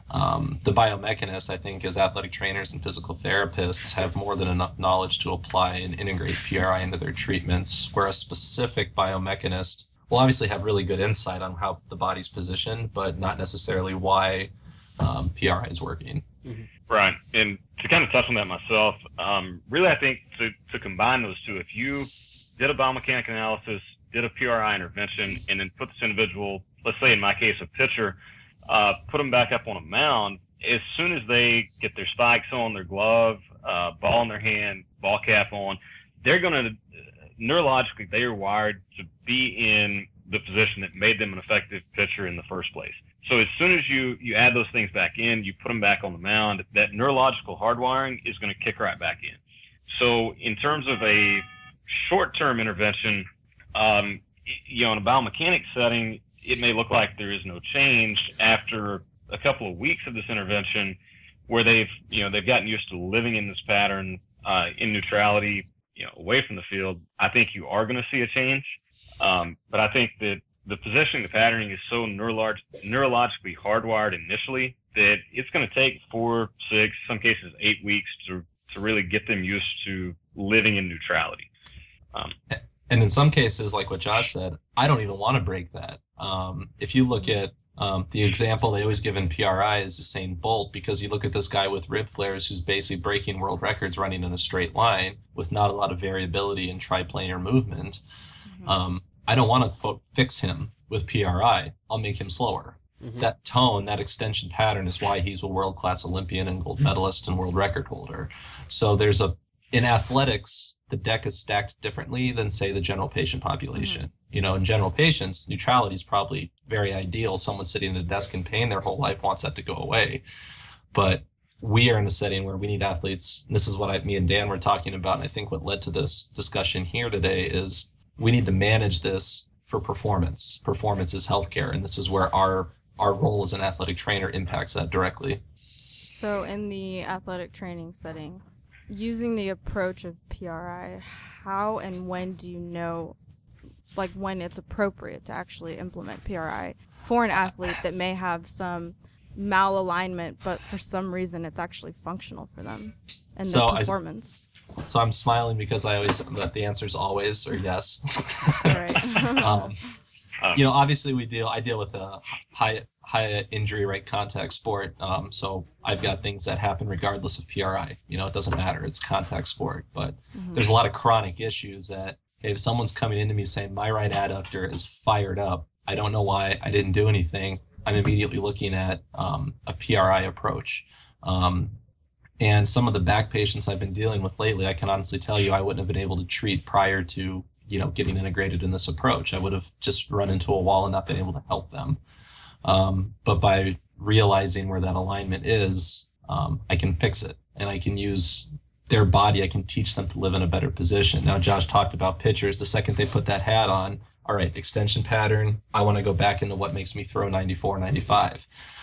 Um, the biomechanists, I think, as athletic trainers and physical therapists, have more than enough knowledge to apply and integrate P R I into their treatments, where a specific biomechanist will obviously have really good insight on how the body's positioned, but not necessarily why um, P R I is working. Mm-hmm. Right. And to kind of touch on that myself, um, really, I think to, to combine those two, if you did a biomechanic analysis, did a P R I intervention, and then put this individual, let's say in my case, a pitcher, uh, put them back up on a mound, as soon as they get their spikes on, their glove, uh, ball in their hand, ball cap on, they're going to, neurologically, they are wired to be in the position that made them an effective pitcher in the first place. So as soon as you, you add those things back in, you put them back on the mound, that neurological hardwiring is going to kick right back in. So in terms of a short-term intervention, um, you know, in a biomechanics setting, it may look like there is no change after a couple of weeks of this intervention, where they've, you know, they've gotten used to living in this pattern, uh, in neutrality, you know, away from the field. I think you are going to see a change. Um, but I think that the positioning, the patterning is so neurolog- neurologically hardwired initially that it's going to take four, six, some cases eight weeks to, to really get them used to living in neutrality. Um, And in some cases, like what Josh said, I don't even want to break that. Um, if you look at um, the example they always give in P R I is Usain Bolt, because you look at this guy with rib flares who's basically breaking world records running in a straight line with not a lot of variability in triplanar movement. Mm-hmm. Um, I don't want to, quote, fix him with P R I. I'll make him slower. Mm-hmm. That tone, that extension pattern is why he's a world-class Olympian and gold medalist and world record holder. So there's a, in athletics, the deck is stacked differently than, say, the general patient population. Mm-hmm. You know, in general patients, neutrality is probably very ideal. Someone sitting at a desk in pain their whole life wants that to go away. But we are in a setting where we need athletes, and this is what I, me and Dan were talking about, and I think what led to this discussion here today is we need to manage this for performance. Performance is healthcare, and this is where our our role as an athletic trainer impacts that directly. So in the athletic training setting, using the approach of P R I, how and when do you know, like when it's appropriate to actually implement P R I for an athlete that may have some malalignment, but for some reason it's actually functional for them and so their performance? I, so I'm smiling because I always, that the answer is always or yes. Right. um, you know, obviously we deal, I deal with a high, high injury rate contact sport. Um, so I've got things that happen regardless of P R I. You know, it doesn't matter. It's contact sport. But mm-hmm. there's a lot of chronic issues that if someone's coming into me saying my right adductor is fired up, I don't know why, I didn't do anything, I'm immediately looking at um, a P R I approach. Um, and some of the back patients I've been dealing with lately, I can honestly tell you I wouldn't have been able to treat prior to, you know, getting integrated in this approach. I would have just run into a wall and not been able to help them. Um, but by realizing where that alignment is, um, I can fix it, and I can use their body. I can teach them to live in a better position. Now, Josh talked about pitchers. The second they put that hat on, all right, extension pattern, I want to go back into what makes me throw ninety-four, ninety-five.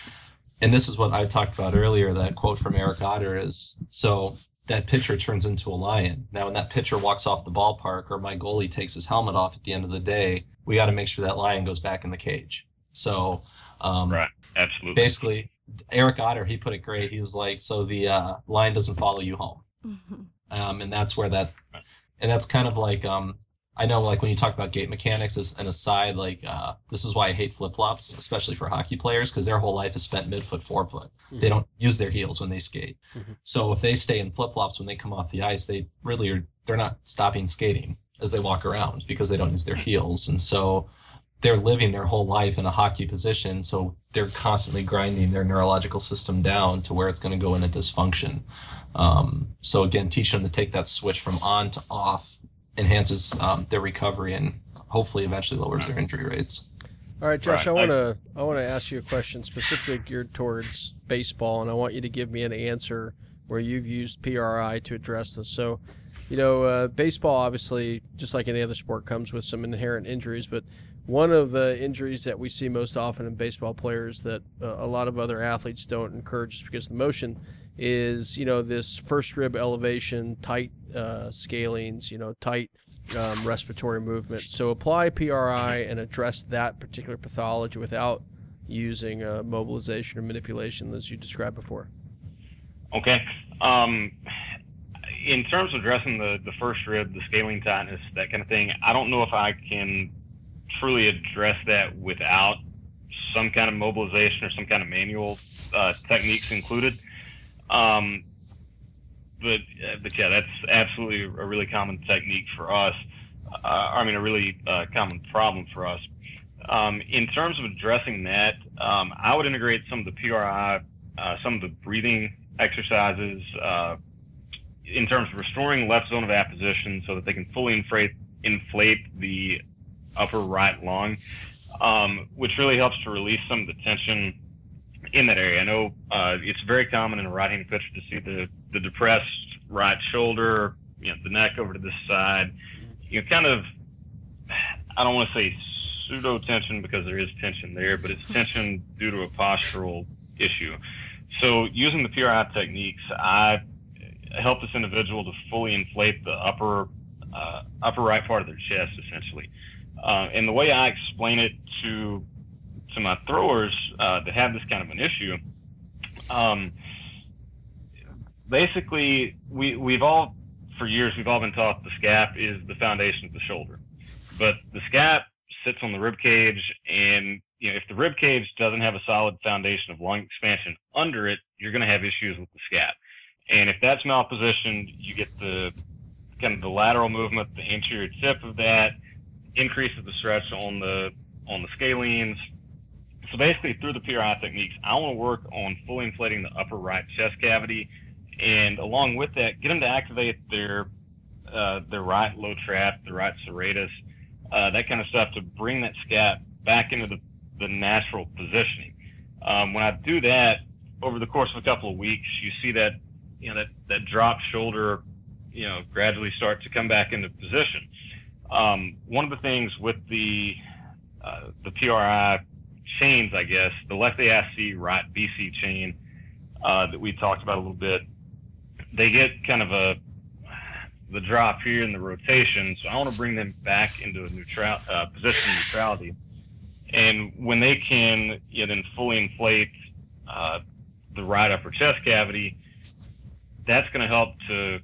And this is what I talked about earlier, that quote from Eric Otter is, so that pitcher turns into a lion. Now, when that pitcher walks off the ballpark or my goalie takes his helmet off at the end of the day, we got to make sure that lion goes back in the cage. So um, right, absolutely. Basically, Eric Otter, he put it great. He was like, so the uh, lion doesn't follow you home. Mm-hmm. Um, and that's where that, and that's kind of like, um, I know like when you talk about gait mechanics as an aside, like uh, this is why I hate flip-flops, especially for hockey players, because their whole life is spent midfoot, forefoot. Mm-hmm. They don't use their heels when they skate. Mm-hmm. So if they stay in flip-flops when they come off the ice, they really are, they're not stopping skating as they walk around because they don't use their heels. And so they're living their whole life in a hockey position, so they're constantly grinding their neurological system down to where it's going to go into dysfunction. Um, so again, teach them to take that switch from on to off enhances um, their recovery and hopefully eventually lowers their injury rates. All right, Josh, right. I want to I want to ask you a question specifically geared towards baseball, and I want you to give me an answer where you've used P R I to address this. So, you know, uh, baseball obviously, just like any other sport, comes with some inherent injuries, but one of the injuries that we see most often in baseball players that uh, a lot of other athletes don't encourage just because of the motion is, you know, this first rib elevation, tight uh, scalings, you know, tight um, respiratory movement. So apply P R I and address that particular pathology without using uh, mobilization or manipulation as you described before. Okay. Um, in terms of addressing the, the first rib, the scalene tightness, that kind of thing, I don't know if I can truly address that without some kind of mobilization or some kind of manual uh, techniques included. Um, but, uh, but yeah, that's absolutely a really common technique for us. Uh, I mean, a really uh, common problem for us. Um, in terms of addressing that, um, I would integrate some of the P R I, uh, some of the breathing exercises, uh, in terms of restoring left zone of apposition so that they can fully inflate, inflate the upper right lung, um, which really helps to release some of the tension in that area. I know uh, it's very common in a right-handed pitcher to see the, the depressed right shoulder, you know, the neck over to this side, you know, kind of, I don't want to say pseudo tension because there is tension there, but it's tension due to a postural issue. So using the P R I techniques, I help this individual to fully inflate the upper uh, upper right part of their chest, essentially. Uh, and the way I explain it to to my throwers uh, that have this kind of an issue, um, basically, we we've all for years we've all been taught the scap is the foundation of the shoulder, but the scap sits on the rib cage, and you know if the rib cage doesn't have a solid foundation of lung expansion under it, you're going to have issues with the scap. And if that's malpositioned, you get the kind of the lateral movement, the anterior tip of that increases the stretch on the on the scalenes. So basically, through the P R I techniques, I want to work on fully inflating the upper right chest cavity, and along with that, get them to activate their uh, their right low trap, the right serratus, uh, that kind of stuff to bring that scap back into the, the natural positioning. Um, when I do that, over the course of a couple of weeks, you see that you know that that drop shoulder, you know, gradually start to come back into position. Um, one of the things with the uh, the P R I chains, I guess, the left A I C, right B C chain uh, that we talked about a little bit, they get kind of a the drop here in the rotation. So I want to bring them back into a neutral uh, position of neutrality, and when they can, you know, then fully inflate uh, the right upper chest cavity, that's going to help to,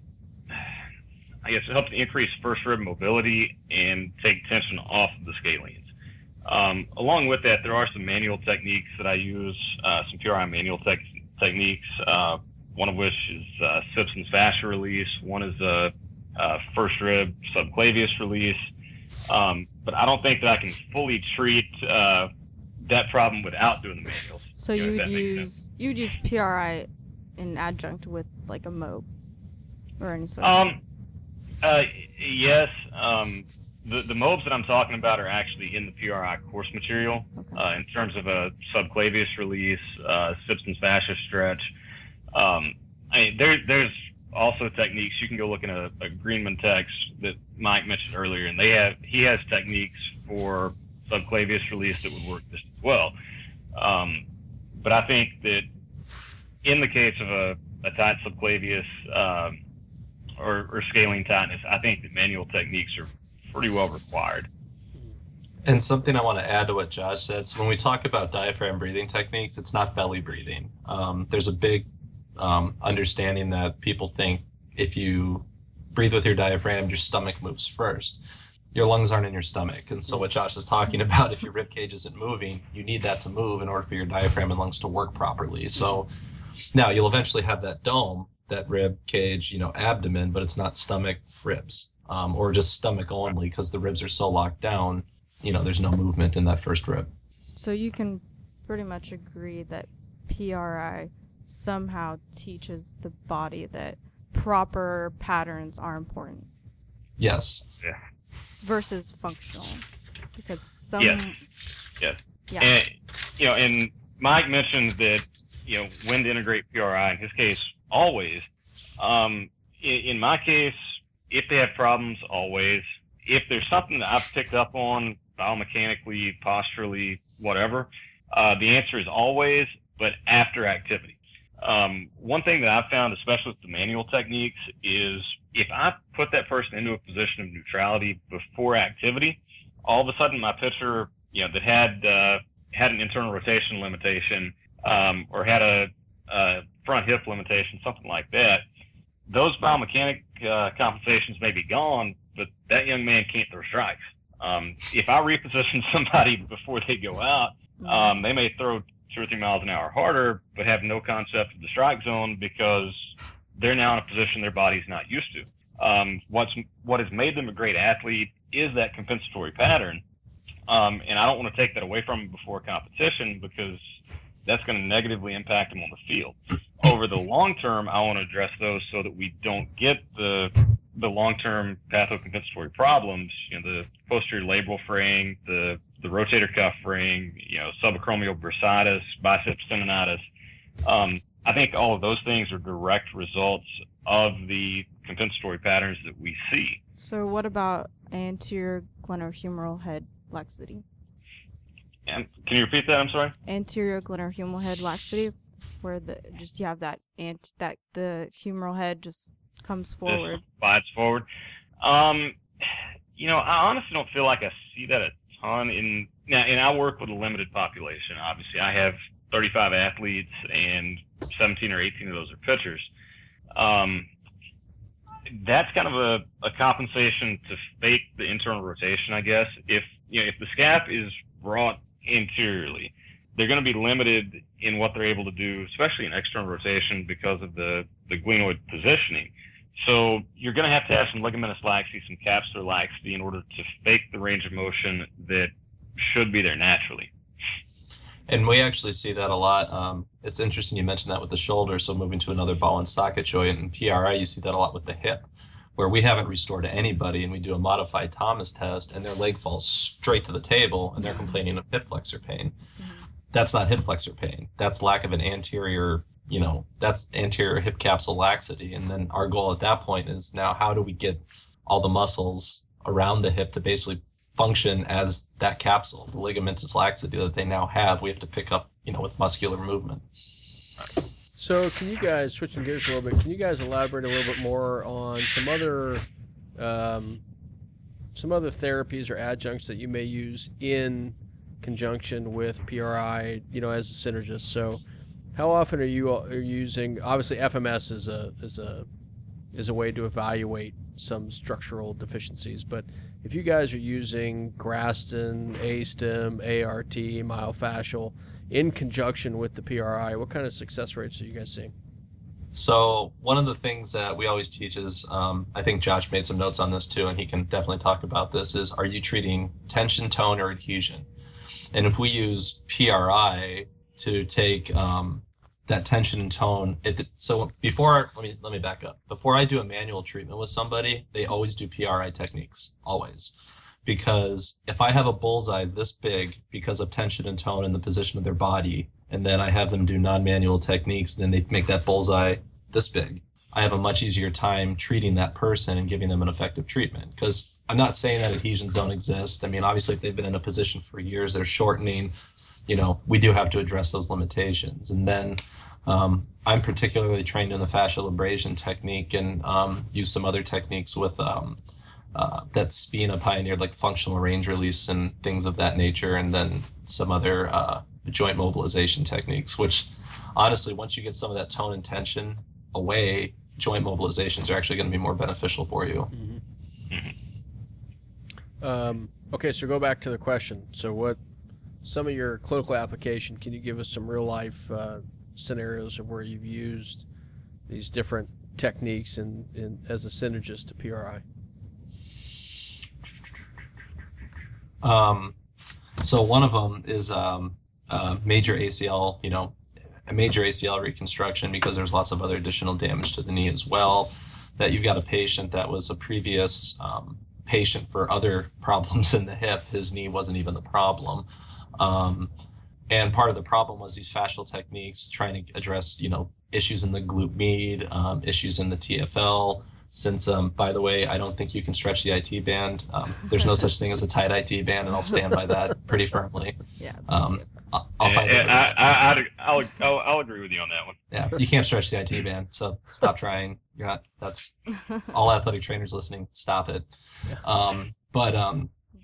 I guess, help to increase first rib mobility and take tension off of the scalenes. Um, along with that, there are some manual techniques that I use, uh, some P R I manual tech techniques, uh, one of which is uh, Simpson's fascia release, one is a, a first rib subclavius release. Um, but I don't think that I can fully treat uh, that problem without doing the manuals. So you know, you if would that makes use sense. you would use P R I in adjunct with like a M O B or any sort of. Um, uh, yes. Um, the the M O Bs that I'm talking about are actually in the P R I course material. Okay. Uh, in terms of a subclavius release, uh, Simpson's fascia stretch. Um, I mean, there there's also techniques. You can go look in a, a Greenman text that Mike mentioned earlier, and they have he has techniques for subclavius release that would work just as well. Um, but I think that in the case of a, a tight subclavius um, or, or scaling tightness, I think that manual techniques are pretty well required. And something I want to add to what Josh said. So when we talk about diaphragm breathing techniques, it's not belly breathing. Um, there's a big um, understanding that people think if you breathe with your diaphragm, your stomach moves first. Your lungs aren't in your stomach. And so what Josh is talking about, if your rib cage isn't moving, you need that to move in order for your diaphragm and lungs to work properly. So now you'll eventually have that dome, that rib cage, you know, abdomen, but it's not stomach ribs, um, or just stomach only because the ribs are so locked down, you know, there's no movement in that first rib. So you can pretty much agree that P R I somehow teaches the body that proper patterns are important Yes. Yeah. versus functional, because some Yes. Yes. yeah And, you know, and Mike mentioned that, you know, when to integrate P R I, in his case, always. Um, in, in my case, if they have problems, always. If there's something that I've picked up on biomechanically, posturally, whatever, uh, the answer is always, but after activity. Um, one thing that I've found, especially with the manual techniques, is if I put that person into a position of neutrality before activity, all of a sudden my pitcher, you know, that had uh, had an internal rotation limitation, um, or had a, a front hip limitation, something like that, those biomechanic uh, compensations may be gone, but that young man can't throw strikes. Um, if I reposition somebody before they go out, um, they may throw two or three miles an hour harder, but have no concept of the strike zone because they're now in a position their body's not used to. Um, what's, what has made them a great athlete is that compensatory pattern. Um, and I don't want to take that away from them before competition because that's going to negatively impact them on the field. Over the long term, I want to address those so that we don't get the the long-term pathocompensatory problems, you know, the posterior labral fraying, the the rotator cuff fraying, you know, subacromial bursitis, biceps tendonitis. Um, I think all of those things are direct results of the compensatory patterns that we see. So what about anterior glenohumeral head laxity? And can you repeat that? I'm sorry. Anterior glenohumeral head laxity, where the just you have that ant that the humeral head just comes forward. Just slides forward. Um, you know, I honestly don't feel like I see that a ton in now. And I work with a limited population. Obviously, I have thirty-five athletes, and seventeen or eighteen of those are pitchers. Um, that's kind of a, a compensation to fake the internal rotation, I guess. If you know, if the scap is brought anteriorly, they're going to be limited in what they're able to do, especially in external rotation because of the, the glenoid positioning. So you're going to have to have some ligamentous laxity, some capsular laxity in order to fake the range of motion that should be there naturally. And we actually see that a lot. Um, it's interesting you mentioned that with the shoulder. So moving to another ball and socket joint and P R I, you see that a lot with the hip, where we haven't restored anybody and we do a modified Thomas test and their leg falls straight to the table and they're complaining of hip flexor pain. Mm-hmm. That's not hip flexor pain. That's lack of an anterior, you know, that's anterior hip capsule laxity. And then our goal at that point is now how do we get all the muscles around the hip to basically function as that capsule, the ligamentous laxity that they now have, we have to pick up, you know, with muscular movement. So can you guys, switching gears a little bit, can you guys elaborate a little bit more on some other um, some other therapies or adjuncts that you may use in conjunction with P R I, you know, as a synergist? So how often are you are using, obviously F M S is a is a is a way to evaluate some structural deficiencies, but if you guys are using Graston, A-stem, A R T, myofascial in conjunction with the P R I, what kind of success rates are you guys seeing? So one of the things that we always teach is, um, I think Josh made some notes on this too, and he can definitely talk about this, is are you treating tension, tone, or adhesion? And if we use P R I to take um, that tension and tone, it, so before, let me let me back up. Before I do a manual treatment with somebody, they always do P R I techniques, always. Because if I have a bullseye this big because of tension and tone in the position of their body, and then I have them do non-manual techniques, then they make that bullseye this big, I have a much easier time treating that person and giving them an effective treatment. Because I'm not saying that adhesions don't exist. I mean, obviously, if they've been in a position for years, they're shortening, you know, we do have to address those limitations. And then um, I'm particularly trained in the fascial abrasion technique and um, use some other techniques with um, uh, that Spina pioneered, like functional range release and things of that nature, and then some other uh, joint mobilization techniques, which honestly, once you get some of that tone and tension away, joint mobilizations are actually going to be more beneficial for you. Mm-hmm. Um, okay, so go back to the question. So what, some of your clinical application, can you give us some real life uh, scenarios of where you've used these different techniques in, in as a synergist to P R I? Um, so one of them is um, uh, major A C L, you know, a major A C L reconstruction, because there's lots of other additional damage to the knee as well. That you've got a patient that was a previous um, patient for other problems in the hip. His knee wasn't even the problem. Um, and part of the problem was these fascial techniques trying to address, you know, issues in the glute med, um, issues in the T F L. Since, um, by the way, I don't think you can stretch the I T band. Um, there's no such thing as a tight I T band, and I'll stand by that pretty firmly. Yeah. Um, I'll, I'll find and, and I, I, I'd, I'll, I'll, I'll agree with you on that one. Yeah, you can't stretch the I T band, so stop trying. You're not. That's all athletic trainers listening. Stop it. Um, but um,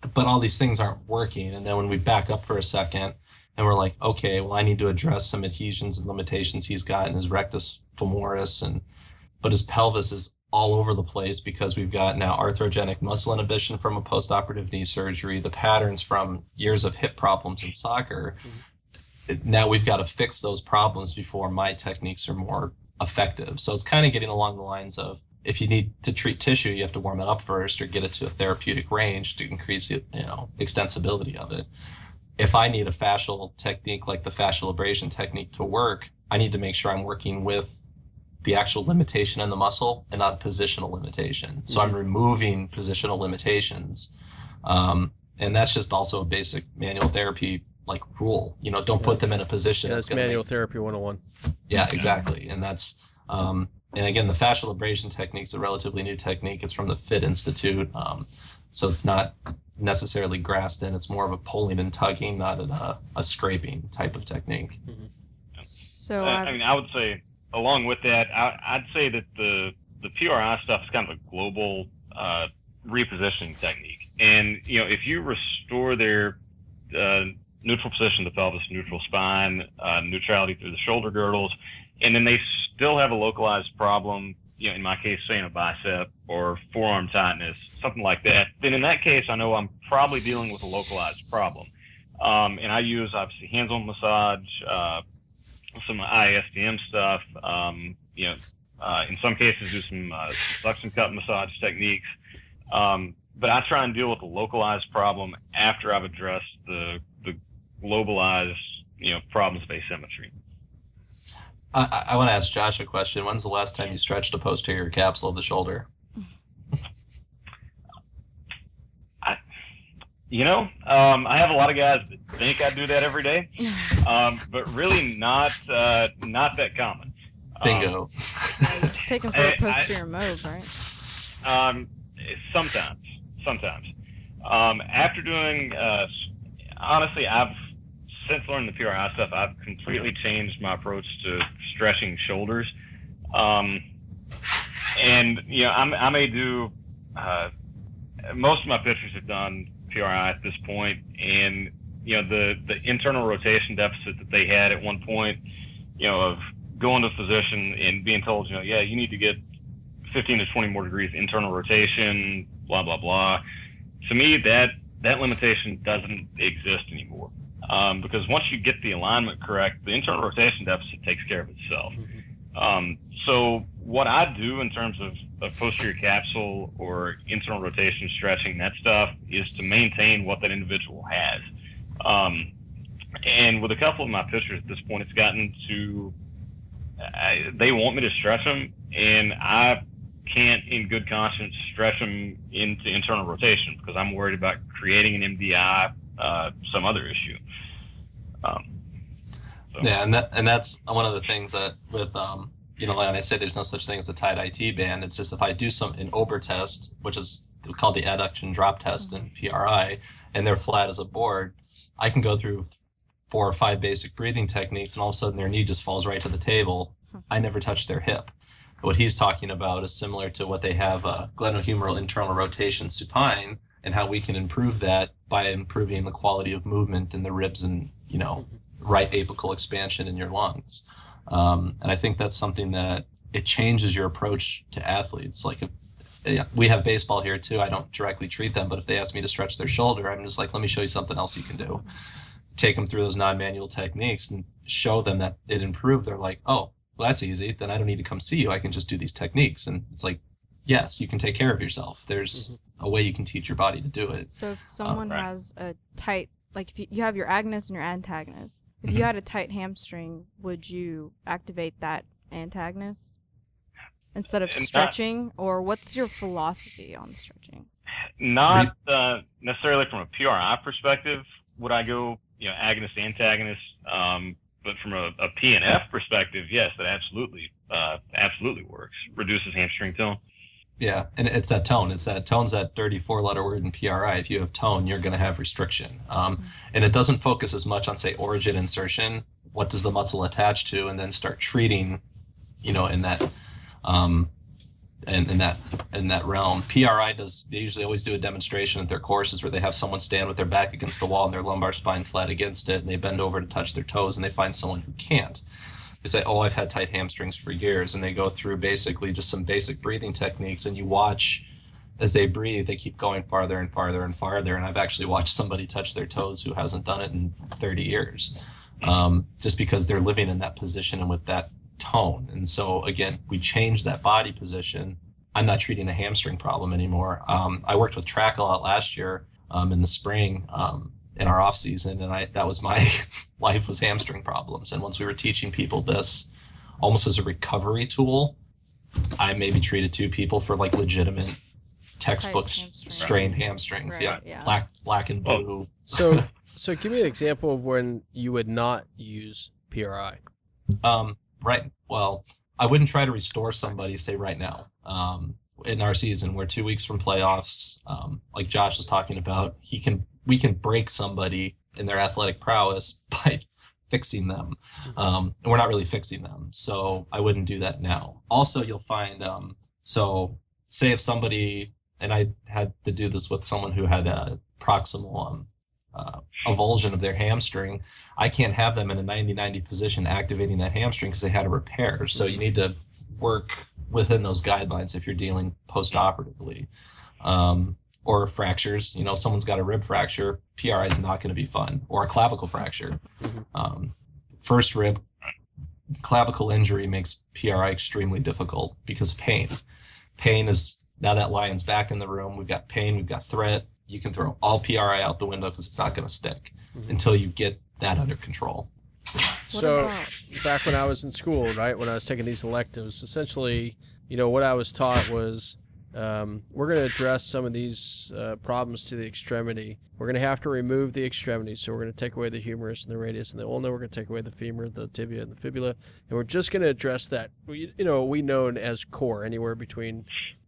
but all these things aren't working. And then when we back up for a second and we're like, okay, well, I need to address some adhesions and limitations he's got in his rectus femoris, and but his pelvis is all over the place because we've got now arthrogenic muscle inhibition from a postoperative knee surgery, the patterns from years of hip problems in soccer. Mm-hmm. Now we've got to fix those problems before my techniques are more effective. So it's kind of getting along the lines of, if you need to treat tissue, you have to warm it up first or get it to a therapeutic range to increase it, you know, extensibility of it. If I need a fascial technique like the fascial abrasion technique to work, I need to make sure I'm working with the actual limitation in the muscle and not a positional limitation. So I'm removing positional limitations. Um, and that's just also a basic manual therapy like rule. You know, don't put them in a position Yeah, that's that's going to manual make... therapy one oh one. Yeah, exactly. And that's, um, and again, the fascial abrasion technique is a relatively new technique. It's from the Fit Institute. Um, so it's not necessarily Graston. It's more of a pulling and tugging, not a, a scraping type of technique. So Uh, I've- I mean, I would say, along with that, I, I'd say that the the P R I stuff is kind of a global uh, repositioning technique. And you know, if you restore their uh, neutral position of the pelvis, neutral spine, uh, neutrality through the shoulder girdles, and then they still have a localized problem, you know, in my case, saying a bicep or forearm tightness, something like that, then in that case, I know I'm probably dealing with a localized problem. Um, and I use, obviously, hands-on massage, uh, some I S D M stuff, um, you know, uh, in some cases do some uh, suction cup massage techniques. Um, but I try and deal with the localized problem after I've addressed the, the globalized, you know, problems of asymmetry. I, I want to ask Josh a question. When's the last time you stretched a posterior capsule of the shoulder? I, you know, um, I have a lot of guys that think I do that every day, um, but really not uh, not that common. Bingo. Um, yeah, you're just taking for a I- I- posterior mode, right? Um, sometimes, sometimes. Um, after doing, uh, honestly, I've since learning the P R I stuff, I've completely changed my approach to stretching shoulders. Um, and you know, I'm, I may do. Uh, most of my pitchers have done P R I at this point, and you know, the the internal rotation deficit that they had at one point, you know, of going to a physician and being told, you know, yeah, you need to get fifteen to twenty more degrees internal rotation, blah blah blah. To me, that that limitation doesn't exist anymore, um, because once you get the alignment correct, the internal rotation deficit takes care of itself. Um, so what I do in terms of a posterior capsule or internal rotation stretching, that stuff, is to maintain what that individual has. Um, and with a couple of my pitchers at this point, it's gotten to I, they want me to stretch them, and I can't in good conscience stretch them into internal rotation because I'm worried about creating an M D I, uh, some other issue. Um, so. Yeah, and that and that's one of the things that with um you know, like I say, there's no such thing as a tight I T band. It's just if I do some an Ober test, which is called the adduction drop test in P R I, and they're flat as a board, I can go through four or five basic breathing techniques, and all of a sudden their knee just falls right to the table. I never touched their hip. What he's talking about is similar to what they have uh, glenohumeral internal rotation supine, and how we can improve that by improving the quality of movement in the ribs and, you know, right apical expansion in your lungs. Um, and I think that's something that it changes your approach to athletes. Like if, yeah, we have baseball here too. I don't directly treat them, but if they ask me to stretch their shoulder, I'm just like, let me show you something else you can do. Take them through those non-manual techniques and show them that it improved. They're like, oh, well, that's easy. Then I don't need to come see you. I can just do these techniques. And it's like, yes, you can take care of yourself. There's mm-hmm. a way you can teach your body to do it. So if someone right. has a tight, like if you, you have your agonist and your antagonist, if Mm-hmm. you had a tight hamstring, would you activate that antagonist instead of And not- stretching? Or what's your philosophy on stretching? Not uh, necessarily from a P R I perspective would I go, you know, agonist, antagonist. Um, but from a, a P N F perspective, yes, that absolutely, uh, absolutely works. Reduces hamstring tone. Yeah, and it's that tone. It's that tone's that dirty four-letter word in P R I. If you have tone, you're going to have restriction. Um, and it doesn't focus as much on, say, origin insertion. What does the muscle attach to? And then start treating, you know, in that um, and in that in that realm. P R I does, they usually always do a demonstration at their courses where they have someone stand with their back against the wall and their lumbar spine flat against it, and they bend over to touch their toes, and they find someone who can't. They say, oh, I've had tight hamstrings for years, and they go through basically just some basic breathing techniques, and you watch as they breathe, they keep going farther and farther and farther, and I've actually watched somebody touch their toes who hasn't done it in thirty years, um, just because they're living in that position and with that tone. And so again, we changed that body position. I'm not treating a hamstring problem anymore. Um, I worked with track a lot last year um, in the spring um, in our off season, and I that was my life was hamstring problems. And once we were teaching people this almost as a recovery tool, I maybe treated two people for like legitimate textbook hamstring. strained hamstrings. Right, yeah. yeah. black black and blue. So, so give me an example of when you would not use P R I. Um, right. Well, I wouldn't try to restore somebody, say right now, um, in our season. We're two weeks from playoffs. Um, like Josh was talking about, he can we can break somebody in their athletic prowess by fixing them, um, and we're not really fixing them. So I wouldn't do that now. Also, you'll find um, so say if somebody, and I had to do this with someone who had a proximal um, uh, avulsion of their hamstring. I can't have them in a ninety ninety position activating that hamstring because they had a repair. So you need to work within those guidelines if you're dealing post-operatively. Um, or fractures, you know, someone's got a rib fracture, P R I is not going to be fun. Or a clavicle fracture. Um, first rib, clavicle injury makes P R I extremely difficult because of pain. Pain is, now that lion's back in the room, we've got pain, we've got threat. You can throw all P R I out the window because it's not going to stick mm-hmm. until you get that under control. What So about- back when I was in school, right, when I was taking these electives, essentially, you know, what I was taught was um, we're going to address some of these uh, problems to the extremity. We're going to have to remove the extremities. So we're going to take away the humerus and the radius and the ulna. We're going to take away the femur, the tibia, and the fibula. And we're just going to address that, you know, we know as core, anywhere between,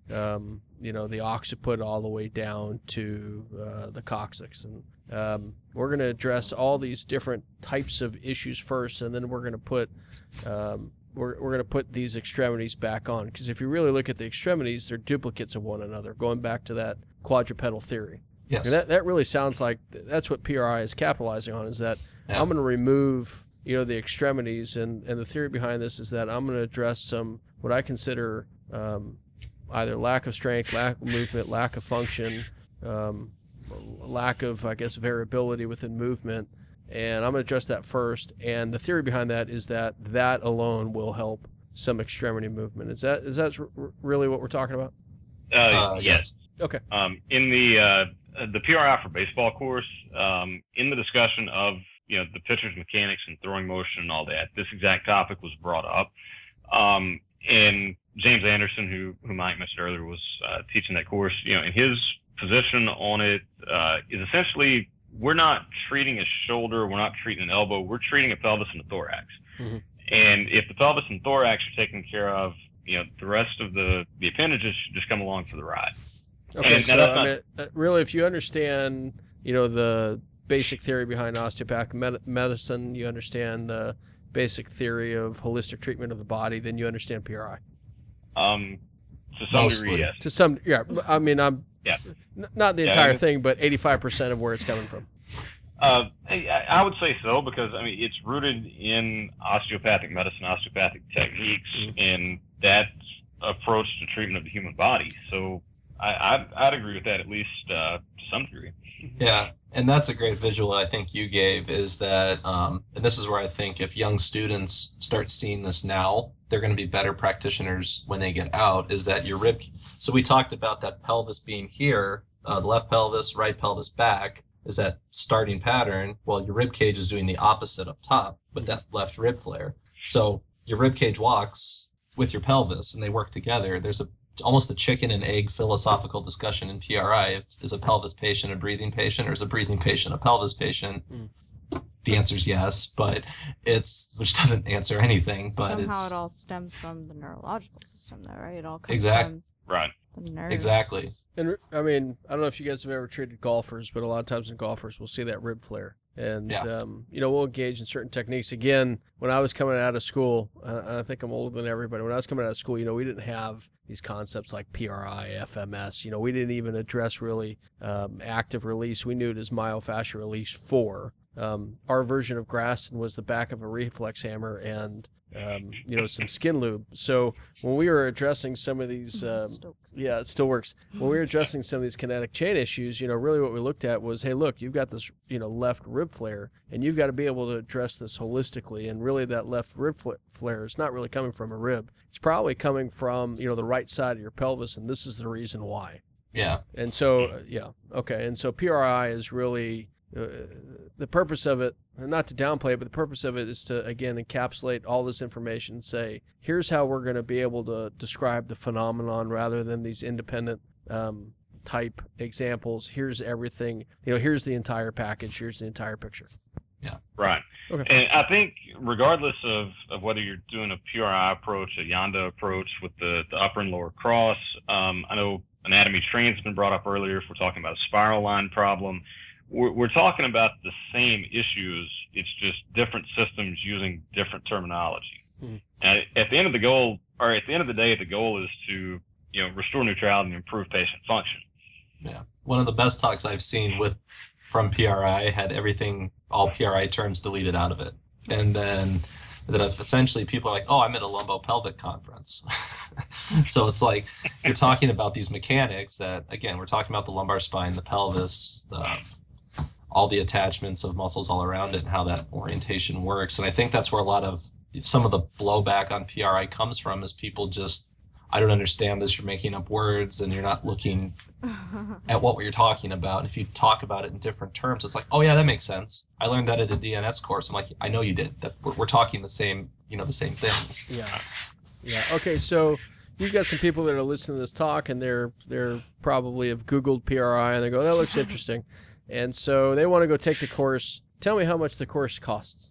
um, you know, the occiput all the way down to uh, the coccyx. And um, we're going to address all these different types of issues first, and then we're going to put um, we're, we're going to put these extremities back on, because if you really look at the extremities, they're duplicates of one another, going back to that quadrupedal theory. Yes. And that, that really sounds like that's what P R I is capitalizing on, is that Yeah. I'm going to remove, you know, the extremities, and, and the theory behind this is that I'm going to address some, what I consider um, either lack of strength, lack of movement, lack of function, um, lack of, I guess, variability within movement, and I'm going to address that first. And the theory behind that is that that alone will help some extremity movement. Is that is that r- really what we're talking about? Uh, Uh, yes. Okay. Um, in the uh, the P R I for baseball course, um, in the discussion of you know the pitcher's mechanics and throwing motion and all that, this exact topic was brought up. Um, and James Anderson, who who Mike mentioned earlier, was uh, teaching that course. You know, and his position on it uh, is essentially, we're not treating a shoulder, we're not treating an elbow, we're treating a pelvis and a thorax. Mm-hmm. And if the pelvis and thorax are taken care of, you know, the rest of the, the appendages should just come along for the ride. Okay, And so now that's I mean, uh, really, if you understand, you know, the basic theory behind osteopathic med- medicine, you understand the basic theory of holistic treatment of the body, then you understand P R I. Um, to some Mostly. degree, yes. To some, yeah, I mean, I'm Yeah. n- not the Yeah, entire I mean- thing, but eighty-five percent of where it's coming from. Uh, I, I would say so, because I mean it's rooted in osteopathic medicine, osteopathic techniques, Mm-hmm. and that approach to treatment of the human body. So I, I'd, I'd agree with that, at least uh, to some degree. Yeah, and that's a great visual I think you gave, is that, um, and this is where I think if young students start seeing this now, they're going to be better practitioners when they get out, is that your rib, so we talked about that pelvis being here, uh, the left pelvis, right pelvis, back, is that starting pattern. Well, your rib cage is doing the opposite up top with that left rib flare. So your rib cage walks with your pelvis and they work together. There's a almost a chicken and egg philosophical discussion in P R I. Is a pelvis patient a breathing patient, or is a breathing patient a pelvis patient? Mm. The answer is yes, but it's, which doesn't answer anything, but Somehow it's it all stems from the neurological system, though, right? It all comes Exact- from Right. the nerves. Exactly. And I mean, I don't know if you guys have ever treated golfers, but a lot of times in golfers, we'll see that rib flare. And, Yeah. um, you know, we'll engage in certain techniques. Again, when I was coming out of school, uh, I think I'm older than everybody. When I was coming out of school, you know, we didn't have these concepts like P R I, F M S. You know, we didn't even address really um, active release. We knew it as myofascial release four. Um, our version of Graston was the back of a reflex hammer and, um, you know, some skin lube. So when we were addressing some of these, um, Stokes. yeah, it still works. When we were addressing some of these kinetic chain issues, you know, really what we looked at was, hey, look, you've got this, you know, left rib flare, and you've got to be able to address this holistically. And really, that left rib fl- flare is not really coming from a rib. It's probably coming from, you know, the right side of your pelvis, and this is the reason why. Yeah. And so, uh, yeah, okay. And so P R I is really uh, the purpose of it, and not to downplay it, but the purpose of it is to, again, encapsulate all this information and say, here's how we're going to be able to describe the phenomenon rather than these independent um, type examples. Here's everything, you know, here's the entire package, here's the entire picture. Right. Okay. And I think regardless of, of whether you're doing a P R I approach, a Yanda approach with the, the upper and lower cross, um, I know anatomy trains has been brought up earlier if we're talking about a spiral line problem. We're, we're talking about the same issues. It's just different systems using different terminology. Mm-hmm. And at the end of the goal, or at the end of the day, the goal is to, you know, restore neutrality and improve patient function. Yeah. One of the best talks I've seen with from P R I had everything, all P R I terms deleted out of it. And then that essentially people are like, oh, I'm at a lumbopelvic conference. So it's like you're talking about these mechanics that, again, we're talking about the lumbar spine, the pelvis, the, all the attachments of muscles all around it and how that orientation works. And I think that's where a lot of some of the blowback on P R I comes from is people just, I don't understand this. You're making up words and you're not looking at what you're talking about. And if you talk about it in different terms, it's like, oh yeah, that makes sense. I learned that at a D N S course. I'm like, I know you did. That we're, we're talking the same, you know, the same things. Yeah. Yeah. Okay. So you've got some people that are listening to this talk and they're, they're probably have Googled P R I and they go, that looks interesting. And so they want to go take the course. Tell me how much the course costs.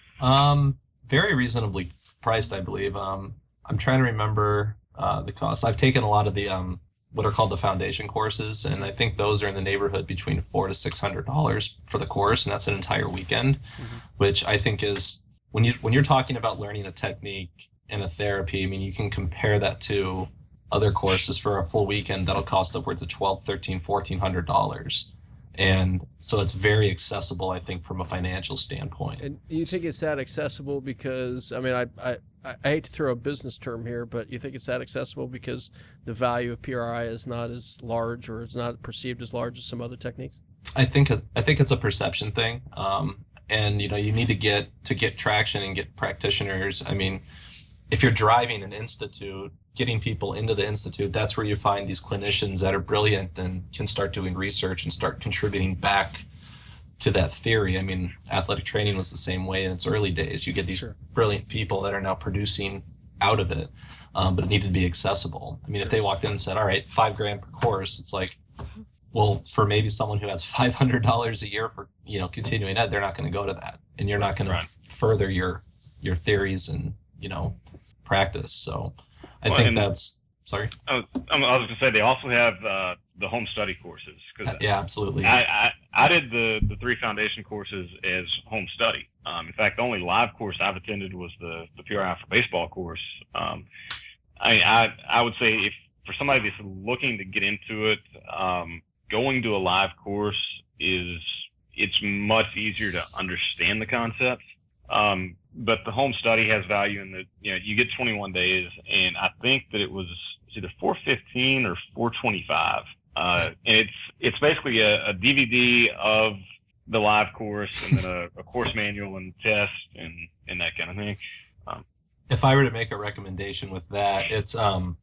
Um, very reasonably priced, I believe. Um, I'm trying to remember uh, the cost. I've taken a lot of the um, what are called the foundation courses, and I think those are in the neighborhood between four to six hundred dollars for the course, and that's an entire weekend, mm-hmm. which I think is when you when you're talking about learning a technique and a therapy. I mean, you can compare that to other courses for a full weekend that'll cost upwards of twelve, thirteen, fourteen hundred dollars. And so it's very accessible, I think, from a financial standpoint. And you think it's that accessible because, I mean, I, I, I hate to throw a business term here, but you think it's that accessible because the value of P R I is not as large or is not perceived as large as some other techniques? I think I think it's a perception thing. Um, and, you know, you need to get to get traction and get practitioners. I mean, if you're driving an institute, getting people into the institute, that's where you find these clinicians that are brilliant and can start doing research and start contributing back to that theory. I mean, athletic training was the same way in its early days. You get these sure. brilliant people that are now producing out of it, um, but it needed to be accessible. I mean, sure. if they walked in and said, all right, five grand per course, it's like, well, for maybe someone who has five hundred dollars a year for, you know, continuing ed, they're not going to go to that. And you're not going right. to further your, your theories and, you know, practice. So I well, think that's, sorry. I was, I was going to say they also have uh, the home study courses. Cause yeah, absolutely. I, I, I did the, the three foundation courses as home study. Um, in fact, the only live course I've attended was the, the P R I for baseball course. Um, I, I, I would say if for somebody that's looking to get into it, um, going to a live course is, it's much easier to understand the concepts. Um, but the home study has value in that, you know, you get twenty-one days, and I think that it was either four fifteen or four twenty-five. Uh, and it's, it's basically a, a D V D of the live course and then a, a course manual and test and, and that kind of thing. Um, if I were to make a recommendation with that, it's, um,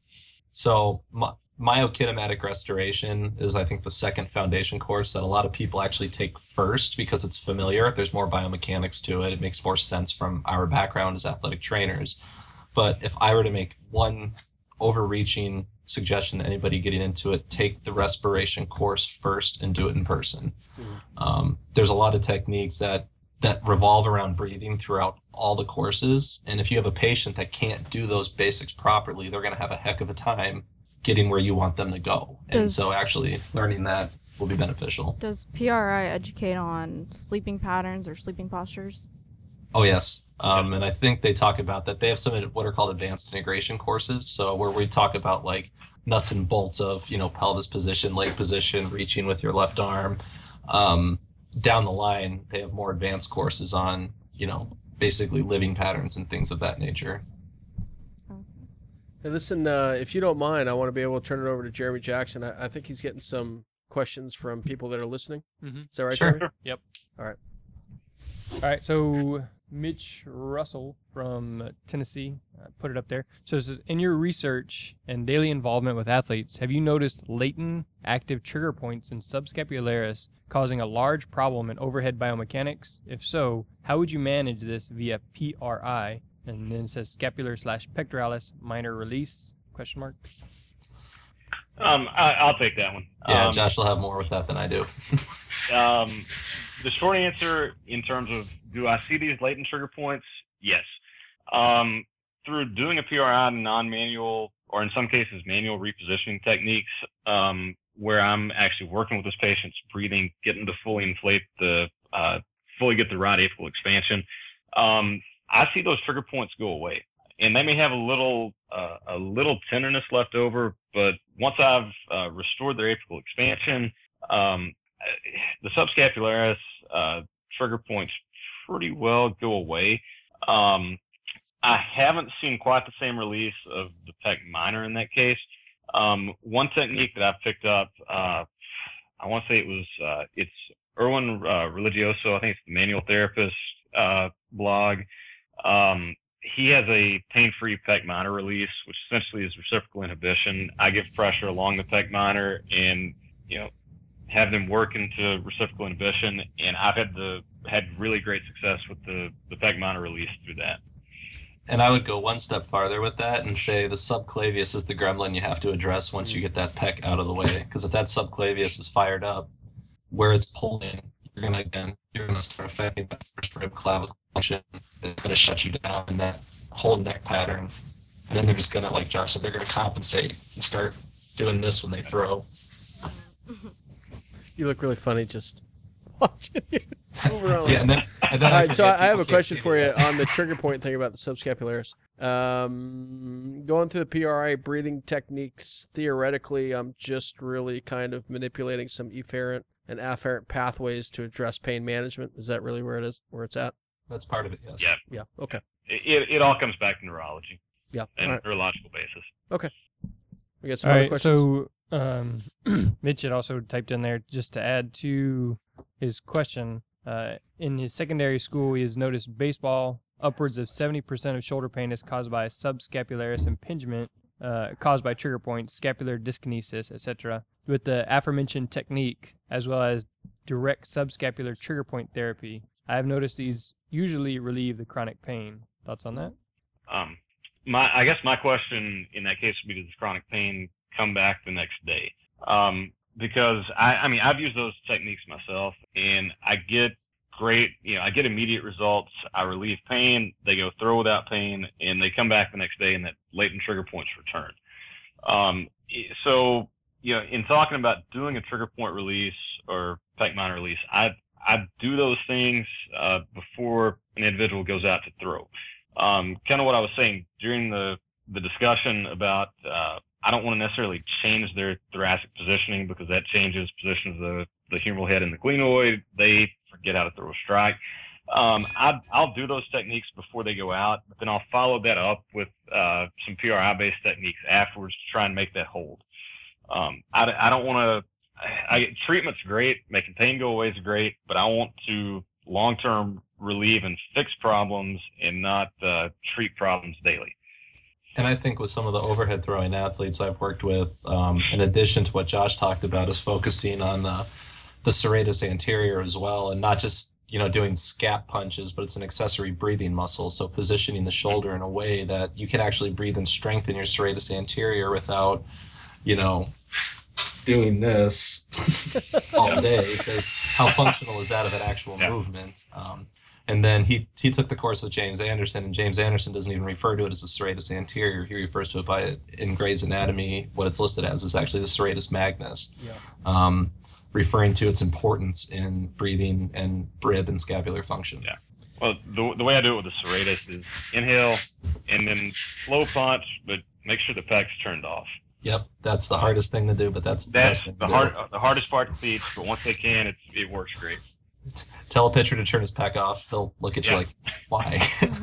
so my, myokinematic restoration is, I think, the second foundation course that a lot of people actually take first because it's familiar. There's more biomechanics to it. It makes more sense from our background as athletic trainers. But if I were to make one overreaching suggestion to anybody getting into it, take the respiration course first and do it in person. Mm-hmm. Um, there's a lot of techniques that that revolve around breathing throughout all the courses. And if you have a patient that can't do those basics properly, they're going to have a heck of a time getting where you want them to go. And Does- so actually learning that will be beneficial. Does P R I educate on sleeping patterns or sleeping postures? Oh, yes. Um, and I think they talk about that. They have some what are called advanced integration courses. So where we talk about like nuts and bolts of, you know, pelvis position, leg position, reaching with your left arm. Um, down the line, they have more advanced courses on, you know, basically living patterns and things of that nature. Hey, listen, uh, if you don't mind, I want to be able to turn it over to Jeremy Jackson. I, I think he's getting some questions from people that are listening. Mhm. Is that right, Sure. Jeremy? Yep. All right. All right, so Mitch Russell from Tennessee uh, put it up there. So it says, in your research and daily involvement with athletes, have you noticed latent active trigger points in subscapularis causing a large problem in overhead biomechanics? If so, how would you manage this via P R I? And then it says scapular slash pectoralis minor release, question mark. Um, I, I'll take that one. Yeah, Um, Josh will have more with that than I do. Um, the short answer in terms of do I see these latent trigger points? Yes. Um, through doing a P R I non-manual or in some cases manual repositioning techniques, um, where I'm actually working with this patient's breathing, getting to fully inflate the, uh, fully get the right apical expansion, um, I see those trigger points go away. And they may have a little, uh, a little tenderness left over, but once I've uh, restored their apical expansion, um, the subscapularis uh, trigger points pretty well go away. Um, I haven't seen quite the same release of the pec minor in that case. Um, one technique that I've picked up, uh, I want to say it was, uh, it's Erwin uh, Religioso. I think it's the manual therapist uh, blog. Um, he has a pain-free pec minor release, which essentially is reciprocal inhibition. I give pressure along the pec minor and, you know, have them work into reciprocal inhibition, and I've had the had really great success with the the pec minor release through that. And I would go one step farther with that and say the subclavius is the gremlin you have to address once you get that pec out of the way. Because if that subclavius is fired up, where it's pulling, you're gonna again you're gonna start affecting that first rib clavicle function. It's gonna shut you down in that whole neck pattern, and then they're just gonna, like Josh said, they're gonna compensate and start doing this when they throw. You look really funny just watching you move around. Yeah, and then, and then All I right, so forget I I have a people can't question see for me. you on the trigger point thing about the subscapularis. Um, going through the P R I breathing techniques, theoretically, I'm just really kind of manipulating some efferent and afferent pathways to address pain management. Is that really where it is, where it's at? That's part of it, yes. Yeah, Yeah. Okay. it, it all comes back to neurology Yeah. and All right. neurological basis. We got some All other right, questions. so um, Mitch had also typed in there just to add to his question. Uh, in his secondary school, he has noticed baseball upwards of seventy percent of shoulder pain is caused by subscapularis impingement, uh, caused by trigger points, scapular dyskinesis, et cetera. With the aforementioned technique, as well as direct subscapular trigger point therapy, I have noticed these usually relieve the chronic pain. Thoughts on that? Um, my I guess my question in that case would be, does chronic pain come back the next day? Um, because I, I mean, I've used those techniques myself, and I get great, you know, I get immediate results. I relieve pain. They go through without pain, and they come back the next day, and that latent trigger points return. Um, so, you know, in talking about doing a trigger point release or pec minor release, I I do those things uh, before an individual goes out to throw. Um, kind of what I was saying during the the discussion about uh, I don't want to necessarily change their thoracic positioning because that changes position of the, the humeral head and the glenoid. They forget how to throw a strike. Um, I, I'll do those techniques before they go out, but then I'll follow that up with uh, some P R I-based techniques afterwards to try and make that hold. Um, I, I don't want to – treatment's great. Making pain go away is great, but I want to long-term relieve and fix problems and not uh, treat problems daily. And I think with some of the overhead throwing athletes I've worked with, um, in addition to what Josh talked about, is focusing on the, the serratus anterior as well, and not just, you know, doing scap punches, but it's an accessory breathing muscle. So positioning the shoulder in a way that you can actually breathe and strengthen your serratus anterior without, you know, doing this all day because how functional is that of an actual Yeah. movement? Um, and then he he took the course with James Anderson, and James Anderson doesn't even refer to it as the serratus anterior. He refers to it by it in Gray's Anatomy. What it's listed as is actually the serratus magnus, Yeah. um, referring to its importance in breathing and rib and scapular function. Yeah. Well, the, the way I do it with the serratus is inhale and then slow punch, but make sure the pec's turned off. Yep, that's the hardest thing to do, but that's the best That's thing the to hard, do. the hardest part to teach, but once they can, it's, it works great. Tell a pitcher to turn his pec off. They'll look at you Yeah. like, why?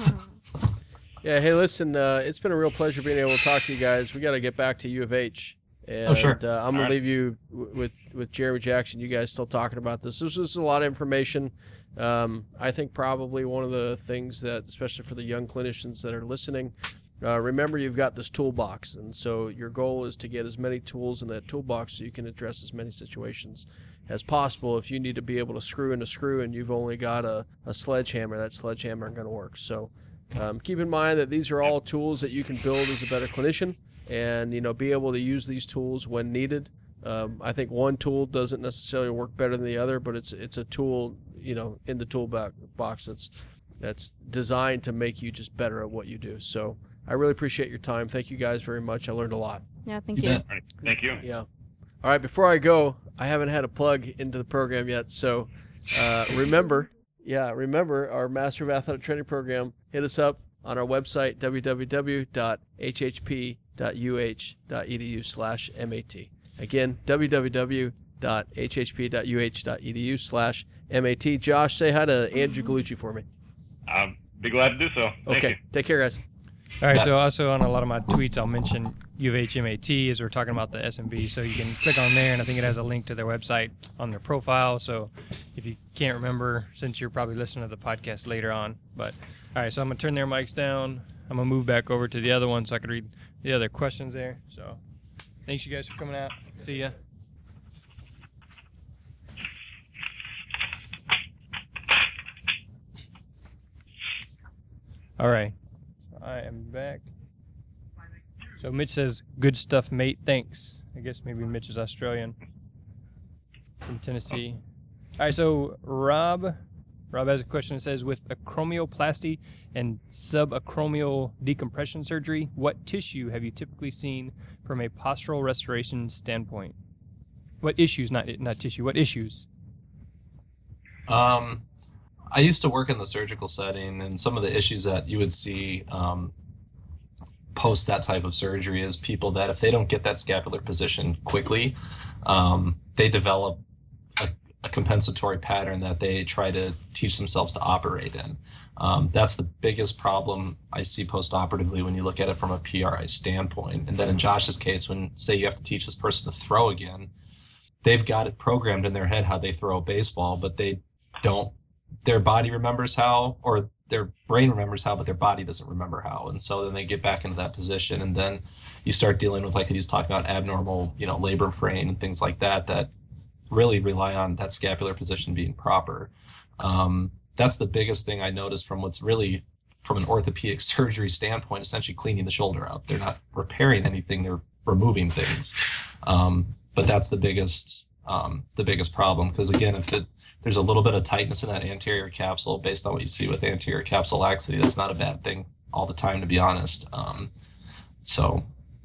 Yeah, hey, listen, uh, it's been a real pleasure being able to talk to you guys. We got to get back to U of H. And, Oh, sure. Uh, I'm going All right. to leave you w- with, with Jeremy Jackson. You guys still talking about this. This is a lot of information. Um, I think probably one of the things that, especially for the young clinicians that are listening, uh, remember you've got this toolbox. And so your goal is to get as many tools in that toolbox so you can address as many situations as possible. If you need to be able to screw in a screw and you've only got a, a sledgehammer, that sledgehammer isn't going to work. So um, keep in mind that these are all tools that you can build as a better clinician and, you know, be able to use these tools when needed. Um, I think one tool doesn't necessarily work better than the other, but it's it's a tool, you know, in the toolbox box that's that's designed to make you just better at what you do. So I really appreciate your time. Thank you guys very much. I learned a lot. Yeah, thank You you. bet. All right. Thank you. Yeah. All right. Before I go, I haven't had a plug into the program yet. So uh, remember, yeah, remember our Master of Athletic Training program. Hit us up on our website, w w w dot h h p dot u h dot e d u slash m a t. Again, w w w dot h h p dot u h dot e d u slash m a t. Josh, say hi to Andrew Galucci for me. I'll be glad to do so. Thank Okay. you. Take care, guys. All right, Yeah. so also on a lot of my tweets, I'll mention U of H M A T as we're talking about the S M B, so you can click on there, and I think it has a link to their website on their profile. So if you can't remember, since you're probably listening to the podcast later on, but all right, so I'm gonna turn their mics down. I'm gonna move back over to the other one so I can read the other questions there. So thanks you guys for coming out. See ya. All right, I am back. So Mitch says, "Good stuff, mate. Thanks." I guess maybe Mitch is Australian from Tennessee. All right, so Rob, Rob has a question that says, "With acromioplasty and subacromial decompression surgery, what tissue have you typically seen from a postural restoration standpoint? What issues, not not tissue? What issues?" Um, I used to work in the surgical setting, and some of the issues that you would see um, post that type of surgery is people that if they don't get that scapular position quickly, um, they develop a, a compensatory pattern that they try to teach themselves to operate in. Um, that's the biggest problem I see post-operatively when you look at it from a P R I standpoint. And then in Josh's case, when say you have to teach this person to throw again, they've got it programmed in their head how they throw a baseball, but they don't, their body remembers how, or their brain remembers how, but their body doesn't remember how. And so then they get back into that position, and then you start dealing with, like he was talking about, abnormal, you know, labrum frame and things like that, that really rely on that scapular position being proper. Um, that's the biggest thing I noticed from what's really, from an orthopedic surgery standpoint, essentially cleaning the shoulder up. They're not repairing anything, they're removing things. Um, but that's the biggest, um, the biggest problem. Because again, if it, there's a little bit of tightness in that anterior capsule based on what you see with anterior capsule laxity, that's not a bad thing all the time, to be honest. Um, so.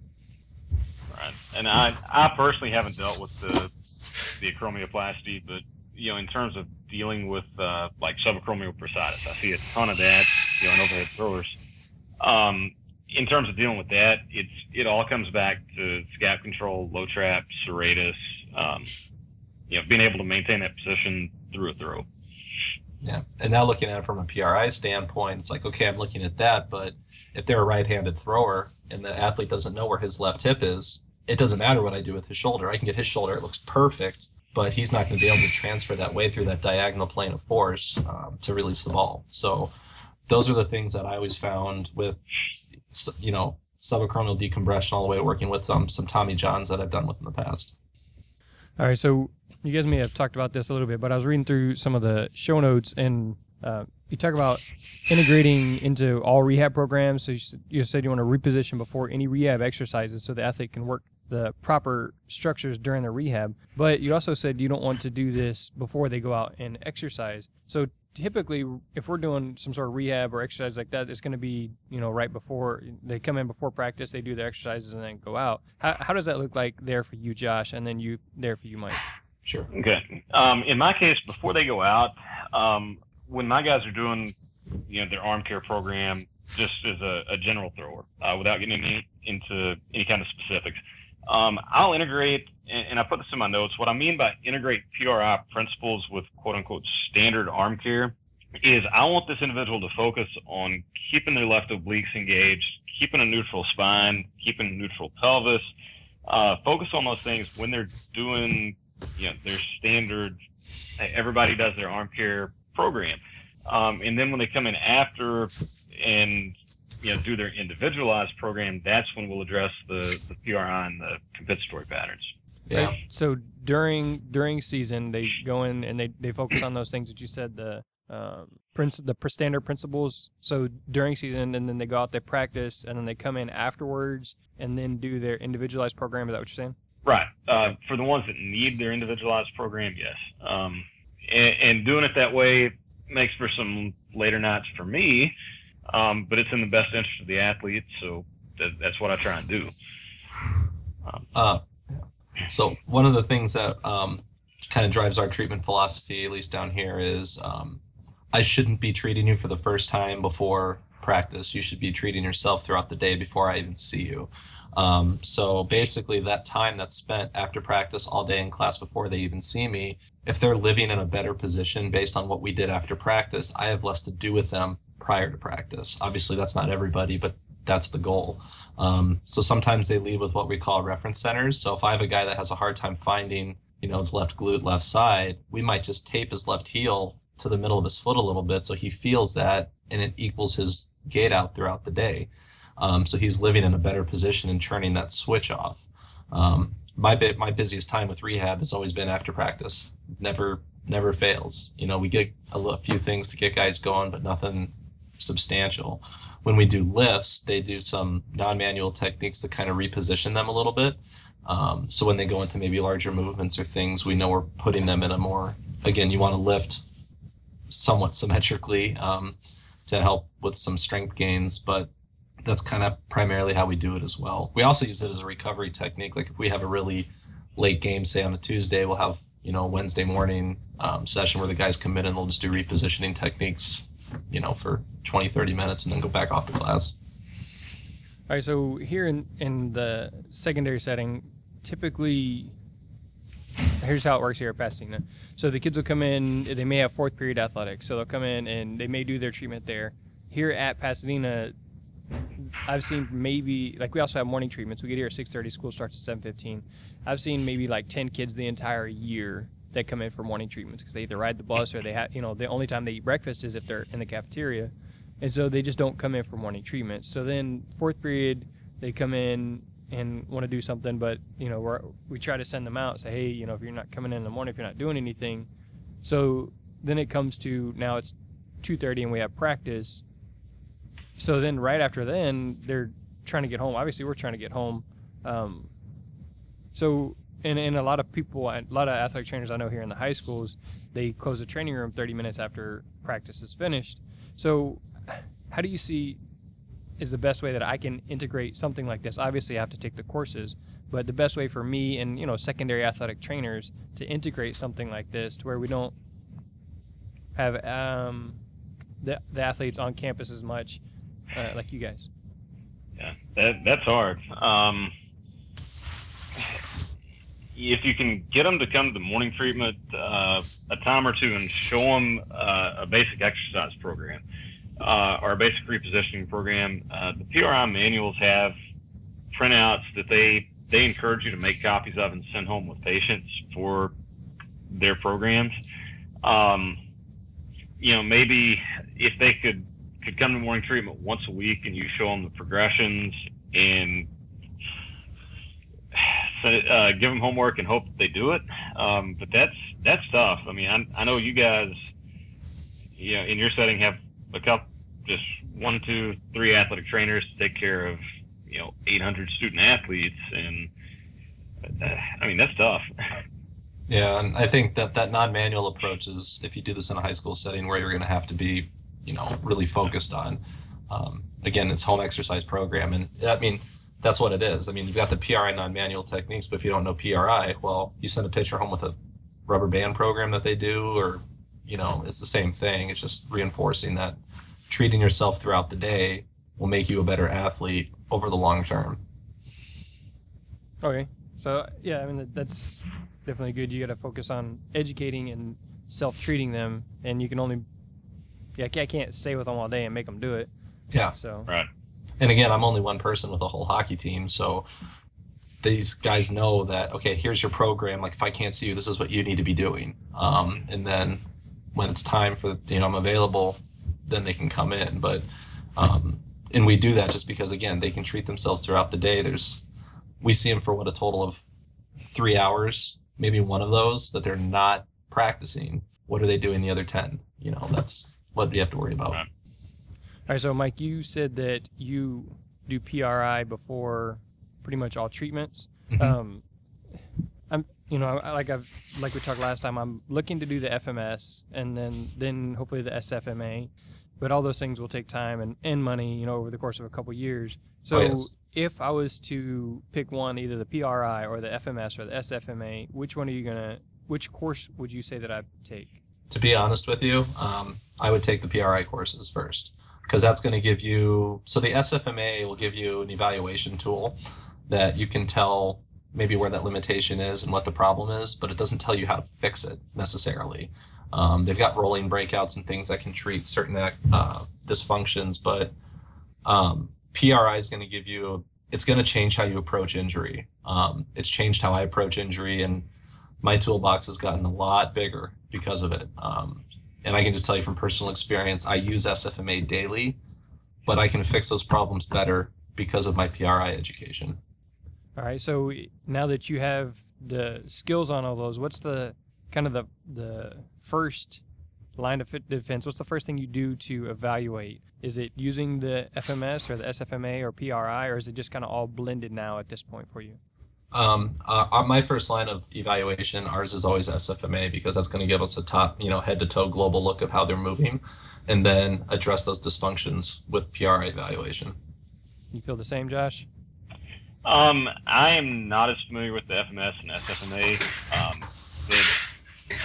Right. And I, I personally haven't dealt with the the acromioplasty, but you know, in terms of dealing with uh, like subacromial bursitis, I see a ton of that, you know, in overhead throwers. Um, in terms of dealing with that, it's it all comes back to scap control, low trap, serratus, um, you know, being able to maintain that position through a throw. Yeah. And now looking at it from a P R I standpoint, it's like, okay, I'm looking at that, but if they're a right-handed thrower and the athlete doesn't know where his left hip is, it doesn't matter what I do with his shoulder. I can get his shoulder, it looks perfect, but he's not going to be able to transfer that weight through that diagonal plane of force um, to release the ball. So those are the things that I always found with, you know, subacromial decompression all the way working with um, some Tommy Johns that I've done with in the past. All right, so you guys may have talked about this a little bit, but I was reading through some of the show notes, and uh, you talk about integrating into all rehab programs. So you said, you said you want to reposition before any rehab exercises so the athlete can work the proper structures during the rehab. But you also said you don't want to do this before they go out and exercise. So typically, if we're doing some sort of rehab or exercise like that, it's going to be, you know, right before they come in before practice, they do their exercises and then go out. How, how does that look like there for you, Josh, and then you there for you, Mike? Sure. Okay. Um, in my case, before they go out, um, when my guys are doing, you know, their arm care program, just as a, a general thrower, uh, without getting any, into any kind of specifics, um, I'll integrate, and, and I put this in my notes. What I mean by integrate P R I principles with quote unquote standard arm care is I want this individual to focus on keeping their left obliques engaged, keeping a neutral spine, keeping a neutral pelvis, uh, focus on those things when they're doing, you know, their standard, everybody does their arm care program. Um, and then when they come in after and, you know, do their individualized program, that's when we'll address the, the P R I and the compensatory patterns. Yeah. Right? So during during season, they go in and they, they focus on those things that you said, the um, princ- the pr- standard principles. So during season, and then they go out, they practice, and then they come in afterwards and then do their individualized program. Is that what you're saying? Right. Uh, for the ones that need their individualized program, yes. Um, and, and doing it that way makes for some later nights for me, um, but it's in the best interest of the athlete, so that, that's what I try and do. Um, Uh, so one of the things that um, kind of drives our treatment philosophy, at least down here, is um, I shouldn't be treating you for the first time before practice. You should be treating yourself throughout the day before I even see you. Um, so basically that time that's spent after practice all day in class before they even see me, if they're living in a better position based on what we did after practice, I have less to do with them prior to practice. Obviously that's not everybody, but that's the goal. Um, so sometimes they leave with what we call reference centers. So if I have a guy that has a hard time finding, you know, his left glute, left side, we might just tape his left heel to the middle of his foot a little bit so he feels that, and it equals his gait out throughout the day. Um, so he's living in a better position and turning that switch off. Um, my bit, my busiest time with rehab has always been after practice. Never, never fails. You know, we get a, a few things to get guys going, but nothing substantial. When we do lifts, they do some non-manual techniques to kind of reposition them a little bit. Um, so when they go into maybe larger movements or things, we know we're putting them in a more, again, you want to lift somewhat symmetrically um, to help with some strength gains, but that's kind of primarily how we do it as well. We also use it as a recovery technique. Like if we have a really late game, say on a Tuesday, we'll have, you know, a Wednesday morning um, session where the guys come in and they'll just do repositioning techniques, you know, for twenty, thirty minutes and then go back off to class. All right, so here in, in the secondary setting, typically, here's how it works here at Pasadena. So the kids will come in, they may have fourth period athletics, so they'll come in and they may do their treatment there. Here at Pasadena, I've seen maybe, like we also have morning treatments. We get here at six thirty, school starts at seven fifteen. I've seen maybe like ten kids the entire year that come in for morning treatments because they either ride the bus or they have, you know, the only time they eat breakfast is if they're in the cafeteria. And so they just don't come in for morning treatment. So then fourth period, they come in and want to do something, but, you know, we're, we try to send them out, say, hey, you know, if you're not coming in in the morning, if you're not doing anything. So then it comes to now it's two thirty and we have practice. So then right after then, they're trying to get home. Obviously, we're trying to get home. Um, so, and, and a lot of people, a lot of athletic trainers I know here in the high schools, they close the training room thirty minutes after practice is finished. So how do you see is the best way that I can integrate something like this? Obviously, I have to take the courses, but the best way for me and, you know, secondary athletic trainers to integrate something like this to where we don't have um, the, the athletes on campus as much uh, like you guys. Yeah, that that's hard. Um, if you can get them to come to the morning treatment uh, a time or two and show them uh, a basic exercise program uh, or a basic repositioning program, uh, the P R I manuals have printouts that they they encourage you to make copies of and send home with patients for their programs. Um, you know, maybe if they could could come to morning treatment once a week and you show them the progressions and uh, give them homework and hope that they do it. Um, but that's that's tough. I mean, I, I know you guys, you know, in your setting have a couple, just one, two, three athletic trainers to take care of, you know, eight hundred student athletes, and uh, I mean, that's tough. Yeah, and I think that that non-manual approach is, if you do this in a high school setting where you're going to have to be, you know, really focused on, um, again, it's home exercise program. And I mean, that's what it is. I mean, you've got the P R I non-manual techniques, but if you don't know P R I, well, you send a pitcher home with a rubber band program that they do, or, you know, it's the same thing. It's just reinforcing that treating yourself throughout the day will make you a better athlete over the long term. Okay. So, yeah, I mean, that's definitely good. You got to focus on educating and self-treating them, and you can only, yeah, I can't stay with them all day and make them do it. Yeah. So. Right. And again, I'm only one person with a whole hockey team, so these guys know that, okay, here's your program. Like, if I can't see you, this is what you need to be doing. Um, and then when it's time for, you know, I'm available, then they can come in. But, um, and we do that just because, again, they can treat themselves throughout the day. There's, we see them for what, a total of three hours, maybe one of those that they're not practicing. What are they doing the other ten? You know, that's what you have to worry about. Right. All right, so Mike, you said that you do P R I before pretty much all treatments. Mhm. Um, I'm, you know, I- like I've like we talked last time, I'm looking to do the F M S and then then hopefully the S F M A, but all those things will take time and, and money, you know, over the course of a couple years. So Oh, yes. if I was to pick one, either the P R I or the F M S or the S F M A, which one are you gonna? Which course would you say that I take? To be honest with you, um, I would take the P R I courses first, because that's going to give you, so the S F M A will give you an evaluation tool that you can tell maybe where that limitation is and what the problem is, but it doesn't tell you how to fix it necessarily. Um, they've got rolling breakouts and things that can treat certain uh, dysfunctions, but um, P R I is going to give you, it's going to change how you approach injury. Um, it's changed how I approach injury, and my toolbox has gotten a lot bigger because of it. Um, and I can just tell you from personal experience, I use S F M A daily, but I can fix those problems better because of my P R I education. All right. So now that you have the skills on all those, what's the kind of the the first line of fit- defense? What's the first thing you do to evaluate? Is it using the F M S or the S F M A or P R I, or is it just kind of all blended now at this point for you? Um, uh, on my first line of evaluation, ours is always S F M A, because that's going to give us a top, you know, head to toe global look of how they're moving, and then address those dysfunctions with P R I evaluation. You feel the same, Josh? Um, I am not as familiar with the F M S and S F M A, um, but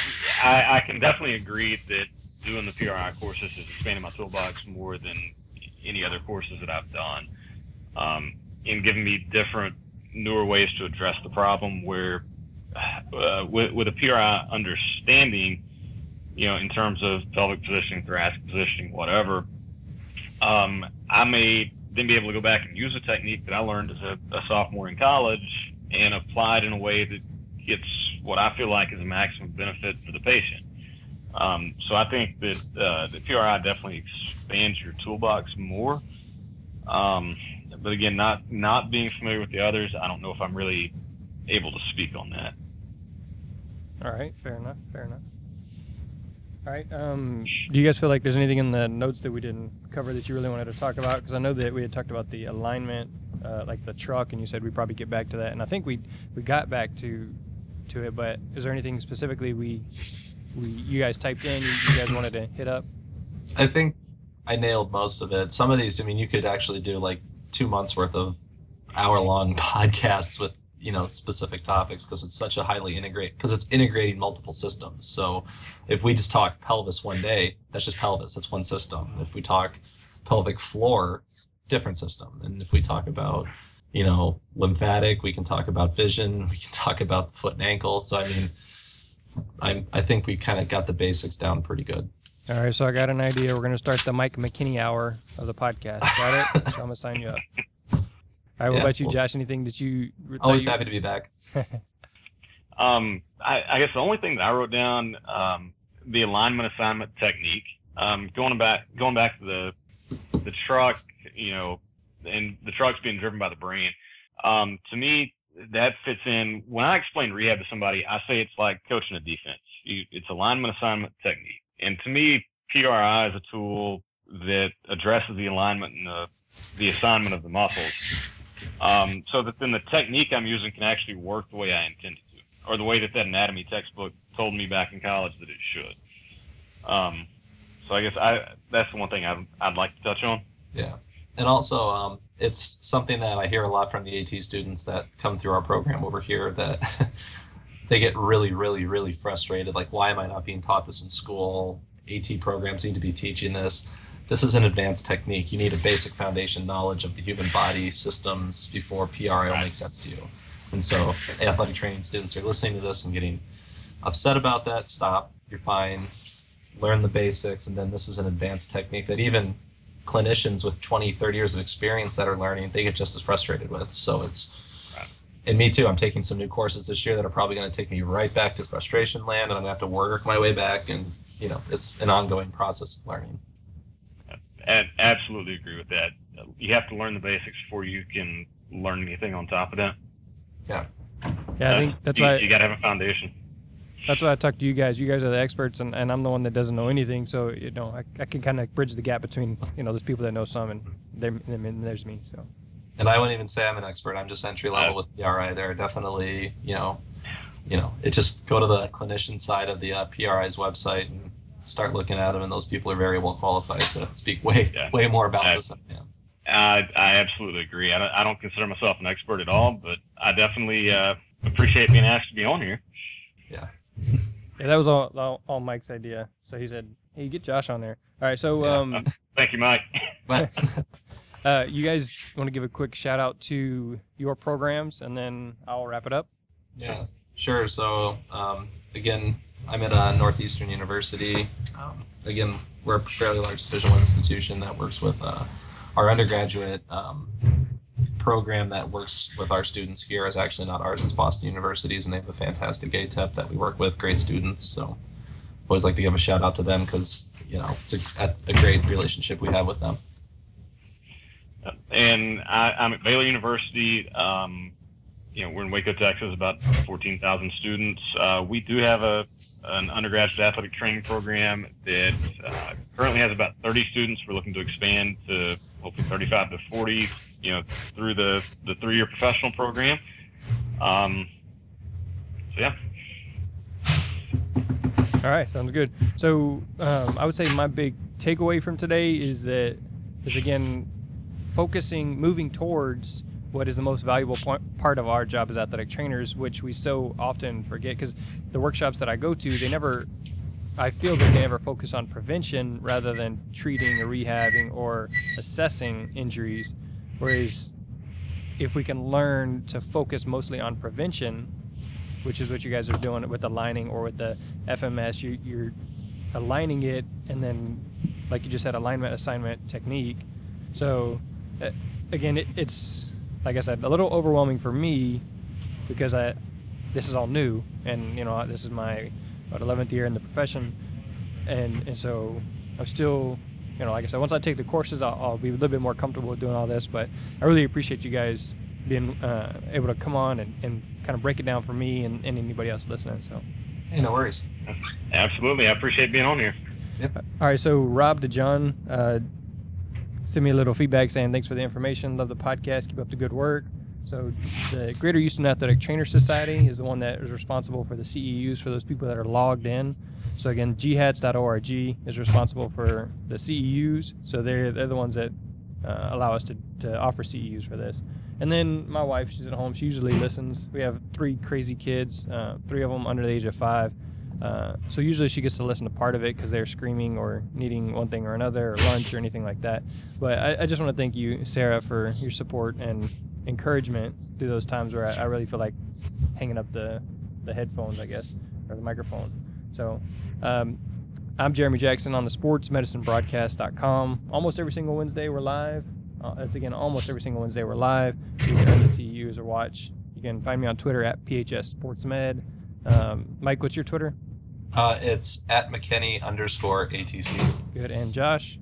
I, I can definitely agree that doing the P R I courses is expanding my toolbox more than any other courses that I've done, um, and giving me different, newer ways to address the problem. Where uh, with, with a P R I understanding, you know, in terms of pelvic positioning, thoracic positioning, whatever, um, I may then be able to go back and use a technique that I learned as a, a sophomore in college and apply it in a way that gets what I feel like is a maximum benefit for the patient. Um, so I think that uh, the P R I definitely expands your toolbox more. Um, but again, not not being familiar with the others, I don't know if I'm really able to speak on that. All right. Fair enough. Fair enough. All right. Um, do you guys feel like there's anything in the notes that we didn't cover that you really wanted to talk about? Because I know that we had talked about the alignment, uh, like the truck, and you said we'd probably get back to that. And I think we we got back to to it. But is there anything specifically we we you guys typed in, you, you guys wanted to hit up? I think I nailed most of it. Some of these, I mean, you could actually do like two months worth of hour-long podcasts with, you know, specific topics, because it's such a highly integrate, because it's integrating multiple systems. So if we just talk pelvis one day, that's just pelvis, that's one system. If we talk pelvic floor, different system. And if we talk about, you know, lymphatic, we can talk about vision, we can talk about the foot and ankle. So I mean, I I think we kind of got the basics down pretty good. All right, so I got an idea. We're going to start the Mike McKinney hour of the podcast. Got it? So I'm going to sign you up. All right, what Yeah, about you, cool. Josh? Anything that you... Always that you- happy to be back. Um, I, I guess the only thing that I wrote down, um, the alignment assignment technique, um, going back, going back to the, the truck, you know, and the truck's being driven by the brain. Um, to me, that fits in. When I explain rehab to somebody, I say it's like coaching a defense. You, it's alignment assignment technique. And to me, P R I is a tool that addresses the alignment and the, the assignment of the muscles um, so that then the technique I'm using can actually work the way I intended to, or the way that that anatomy textbook told me back in college that it should. Um, so I guess I that's the one thing I'd, I'd like to touch on. Yeah. And also, um, it's something that I hear a lot from the AT students that come through our program over here, that they get really, really, really frustrated. Like, why am I not being taught this in school? AT programs need to be teaching this. This is an advanced technique. You need a basic foundation knowledge of the human body systems before P R I will make sense to you. And so athletic training students are listening to this and getting upset about that. Stop. You're fine. Learn the basics. And then this is an advanced technique that even clinicians with twenty, thirty years of experience that are learning, they get just as frustrated with. So it's, and me too, I'm taking some new courses this year that are probably going to take me right back to frustration land, and I'm going to have to work my way back. And, you know, it's an ongoing process of learning. I absolutely agree with that. You have to learn the basics before you can learn anything on top of that. Yeah. Yeah, I think that's you, why you got to have a foundation. that's why I talk to you guys. You guys are the experts, and, and I'm the one that doesn't know anything. So you know, I, I can kind of bridge the gap between you know those people that know some and them, and there's me. So. And I wouldn't even say I'm an expert. I'm just entry level with P R I. There are definitely, you know, you know, it just go to the clinician side of the uh, P R I's website and start looking at them, and those people are very well qualified to speak way, yeah. way more about I, this than I am. I, I absolutely agree. I don't, I don't consider myself an expert at all, but I definitely uh, appreciate being asked to be on here. Yeah. Yeah, that was all, all all Mike's idea. So he said, "Hey, get Josh on there." All right, so Yeah. um, Thank you, Mike. But uh, you guys want to give a quick shout out to your programs, and then I'll wrap it up. yeah, sure. So um, again, I'm at uh, Northeastern University. Um, again, we're a fairly large Division One institution that works with uh, our undergraduate um, program that works with our students here is actually not ours. It's Boston University's, and they have a fantastic A T E P that we work with, great students. So always like to give a shout out to them because, you know, it's a, a great relationship we have with them. And I, I'm at Baylor University. Um, you know, we're in Waco, Texas, about fourteen thousand students. Uh, we do have a an undergraduate athletic training program that uh, currently has about thirty students. We're looking to expand to hopefully thirty-five to forty, you know, through the, the three-year professional program. Um, so, yeah. All right, sounds good. So um, I would say my big takeaway from today is that is again focusing, moving towards what is the most valuable point, part of our job as athletic trainers, which we so often forget because the workshops that I go to, they never, I feel that they never focus on prevention rather than treating or rehabbing or assessing injuries. Whereas if we can learn to focus mostly on prevention, which is what you guys are doing with aligning or with the F M S, you, you're aligning it and then, like you just said, alignment, assignment, technique. So uh, again, it, it's, like I said, a little overwhelming for me because I, this is all new, and you know this is my what, eleventh year in the profession, and and so I'm still, you know, like I said, once I take the courses, I'll, I'll be a little bit more comfortable with doing all this. But I really appreciate you guys being uh, able to come on and, and kind of break it down for me and, and anybody else listening. So, Hey, no worries. Absolutely. I appreciate being on here. Yep. all right, so Rob DeJohn, uh, send me a little feedback saying thanks for the information, love the podcast, keep up the good work. So the Greater Houston Athletic Trainer Society is the one that is responsible for the C E Us for those people that are logged in. So again, G hats dot org is responsible for the C E Us. So they're, they're the ones that uh, allow us to, to offer C E Us for this. And then my wife, she's at home. She usually listens. We have three crazy kids, uh, three of them under the age of five. Uh, so usually she gets to listen to part of it because they're screaming or needing one thing or another or lunch or anything like that. But I, I just want to thank you, Sarah, for your support and encouragement through those times where I, I really feel like hanging up the, the headphones, I guess, or the microphone. So um, I'm Jeremy Jackson on the sports medicine broadcast dot com. Almost every single Wednesday we're live. Uh, that's again, almost every single Wednesday we're live. You can turn the C E Us or watch. You can find me on Twitter at P H S Sports Med. Um, Mike, what's your Twitter? Uh, it's at McKinney underscore A T C. Good. And Josh?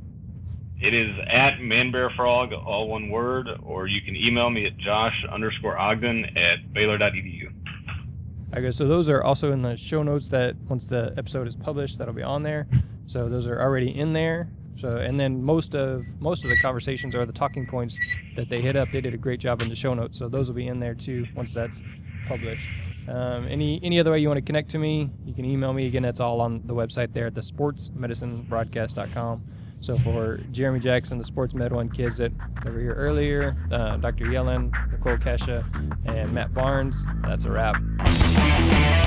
It is at manbearfrog, all one word, or you can email me at josh underscore ogden at baylor dot e d u. Okay, so those are also in the show notes that once the episode is published, that'll be on there. So those are already in there. So, and then most of most of the conversations or the talking points that they hit up, they did a great job in the show notes. So those will be in there too once that's published. Um, any any other way you want to connect to me, you can email me. Again, that's all on the website there at the sports medicine broadcast dot com. So for Jeremy Jackson, the Sports Med One kids that were here earlier, uh, Doctor Yellen, Nicole Kesha, and Matt Barnes, that's a wrap.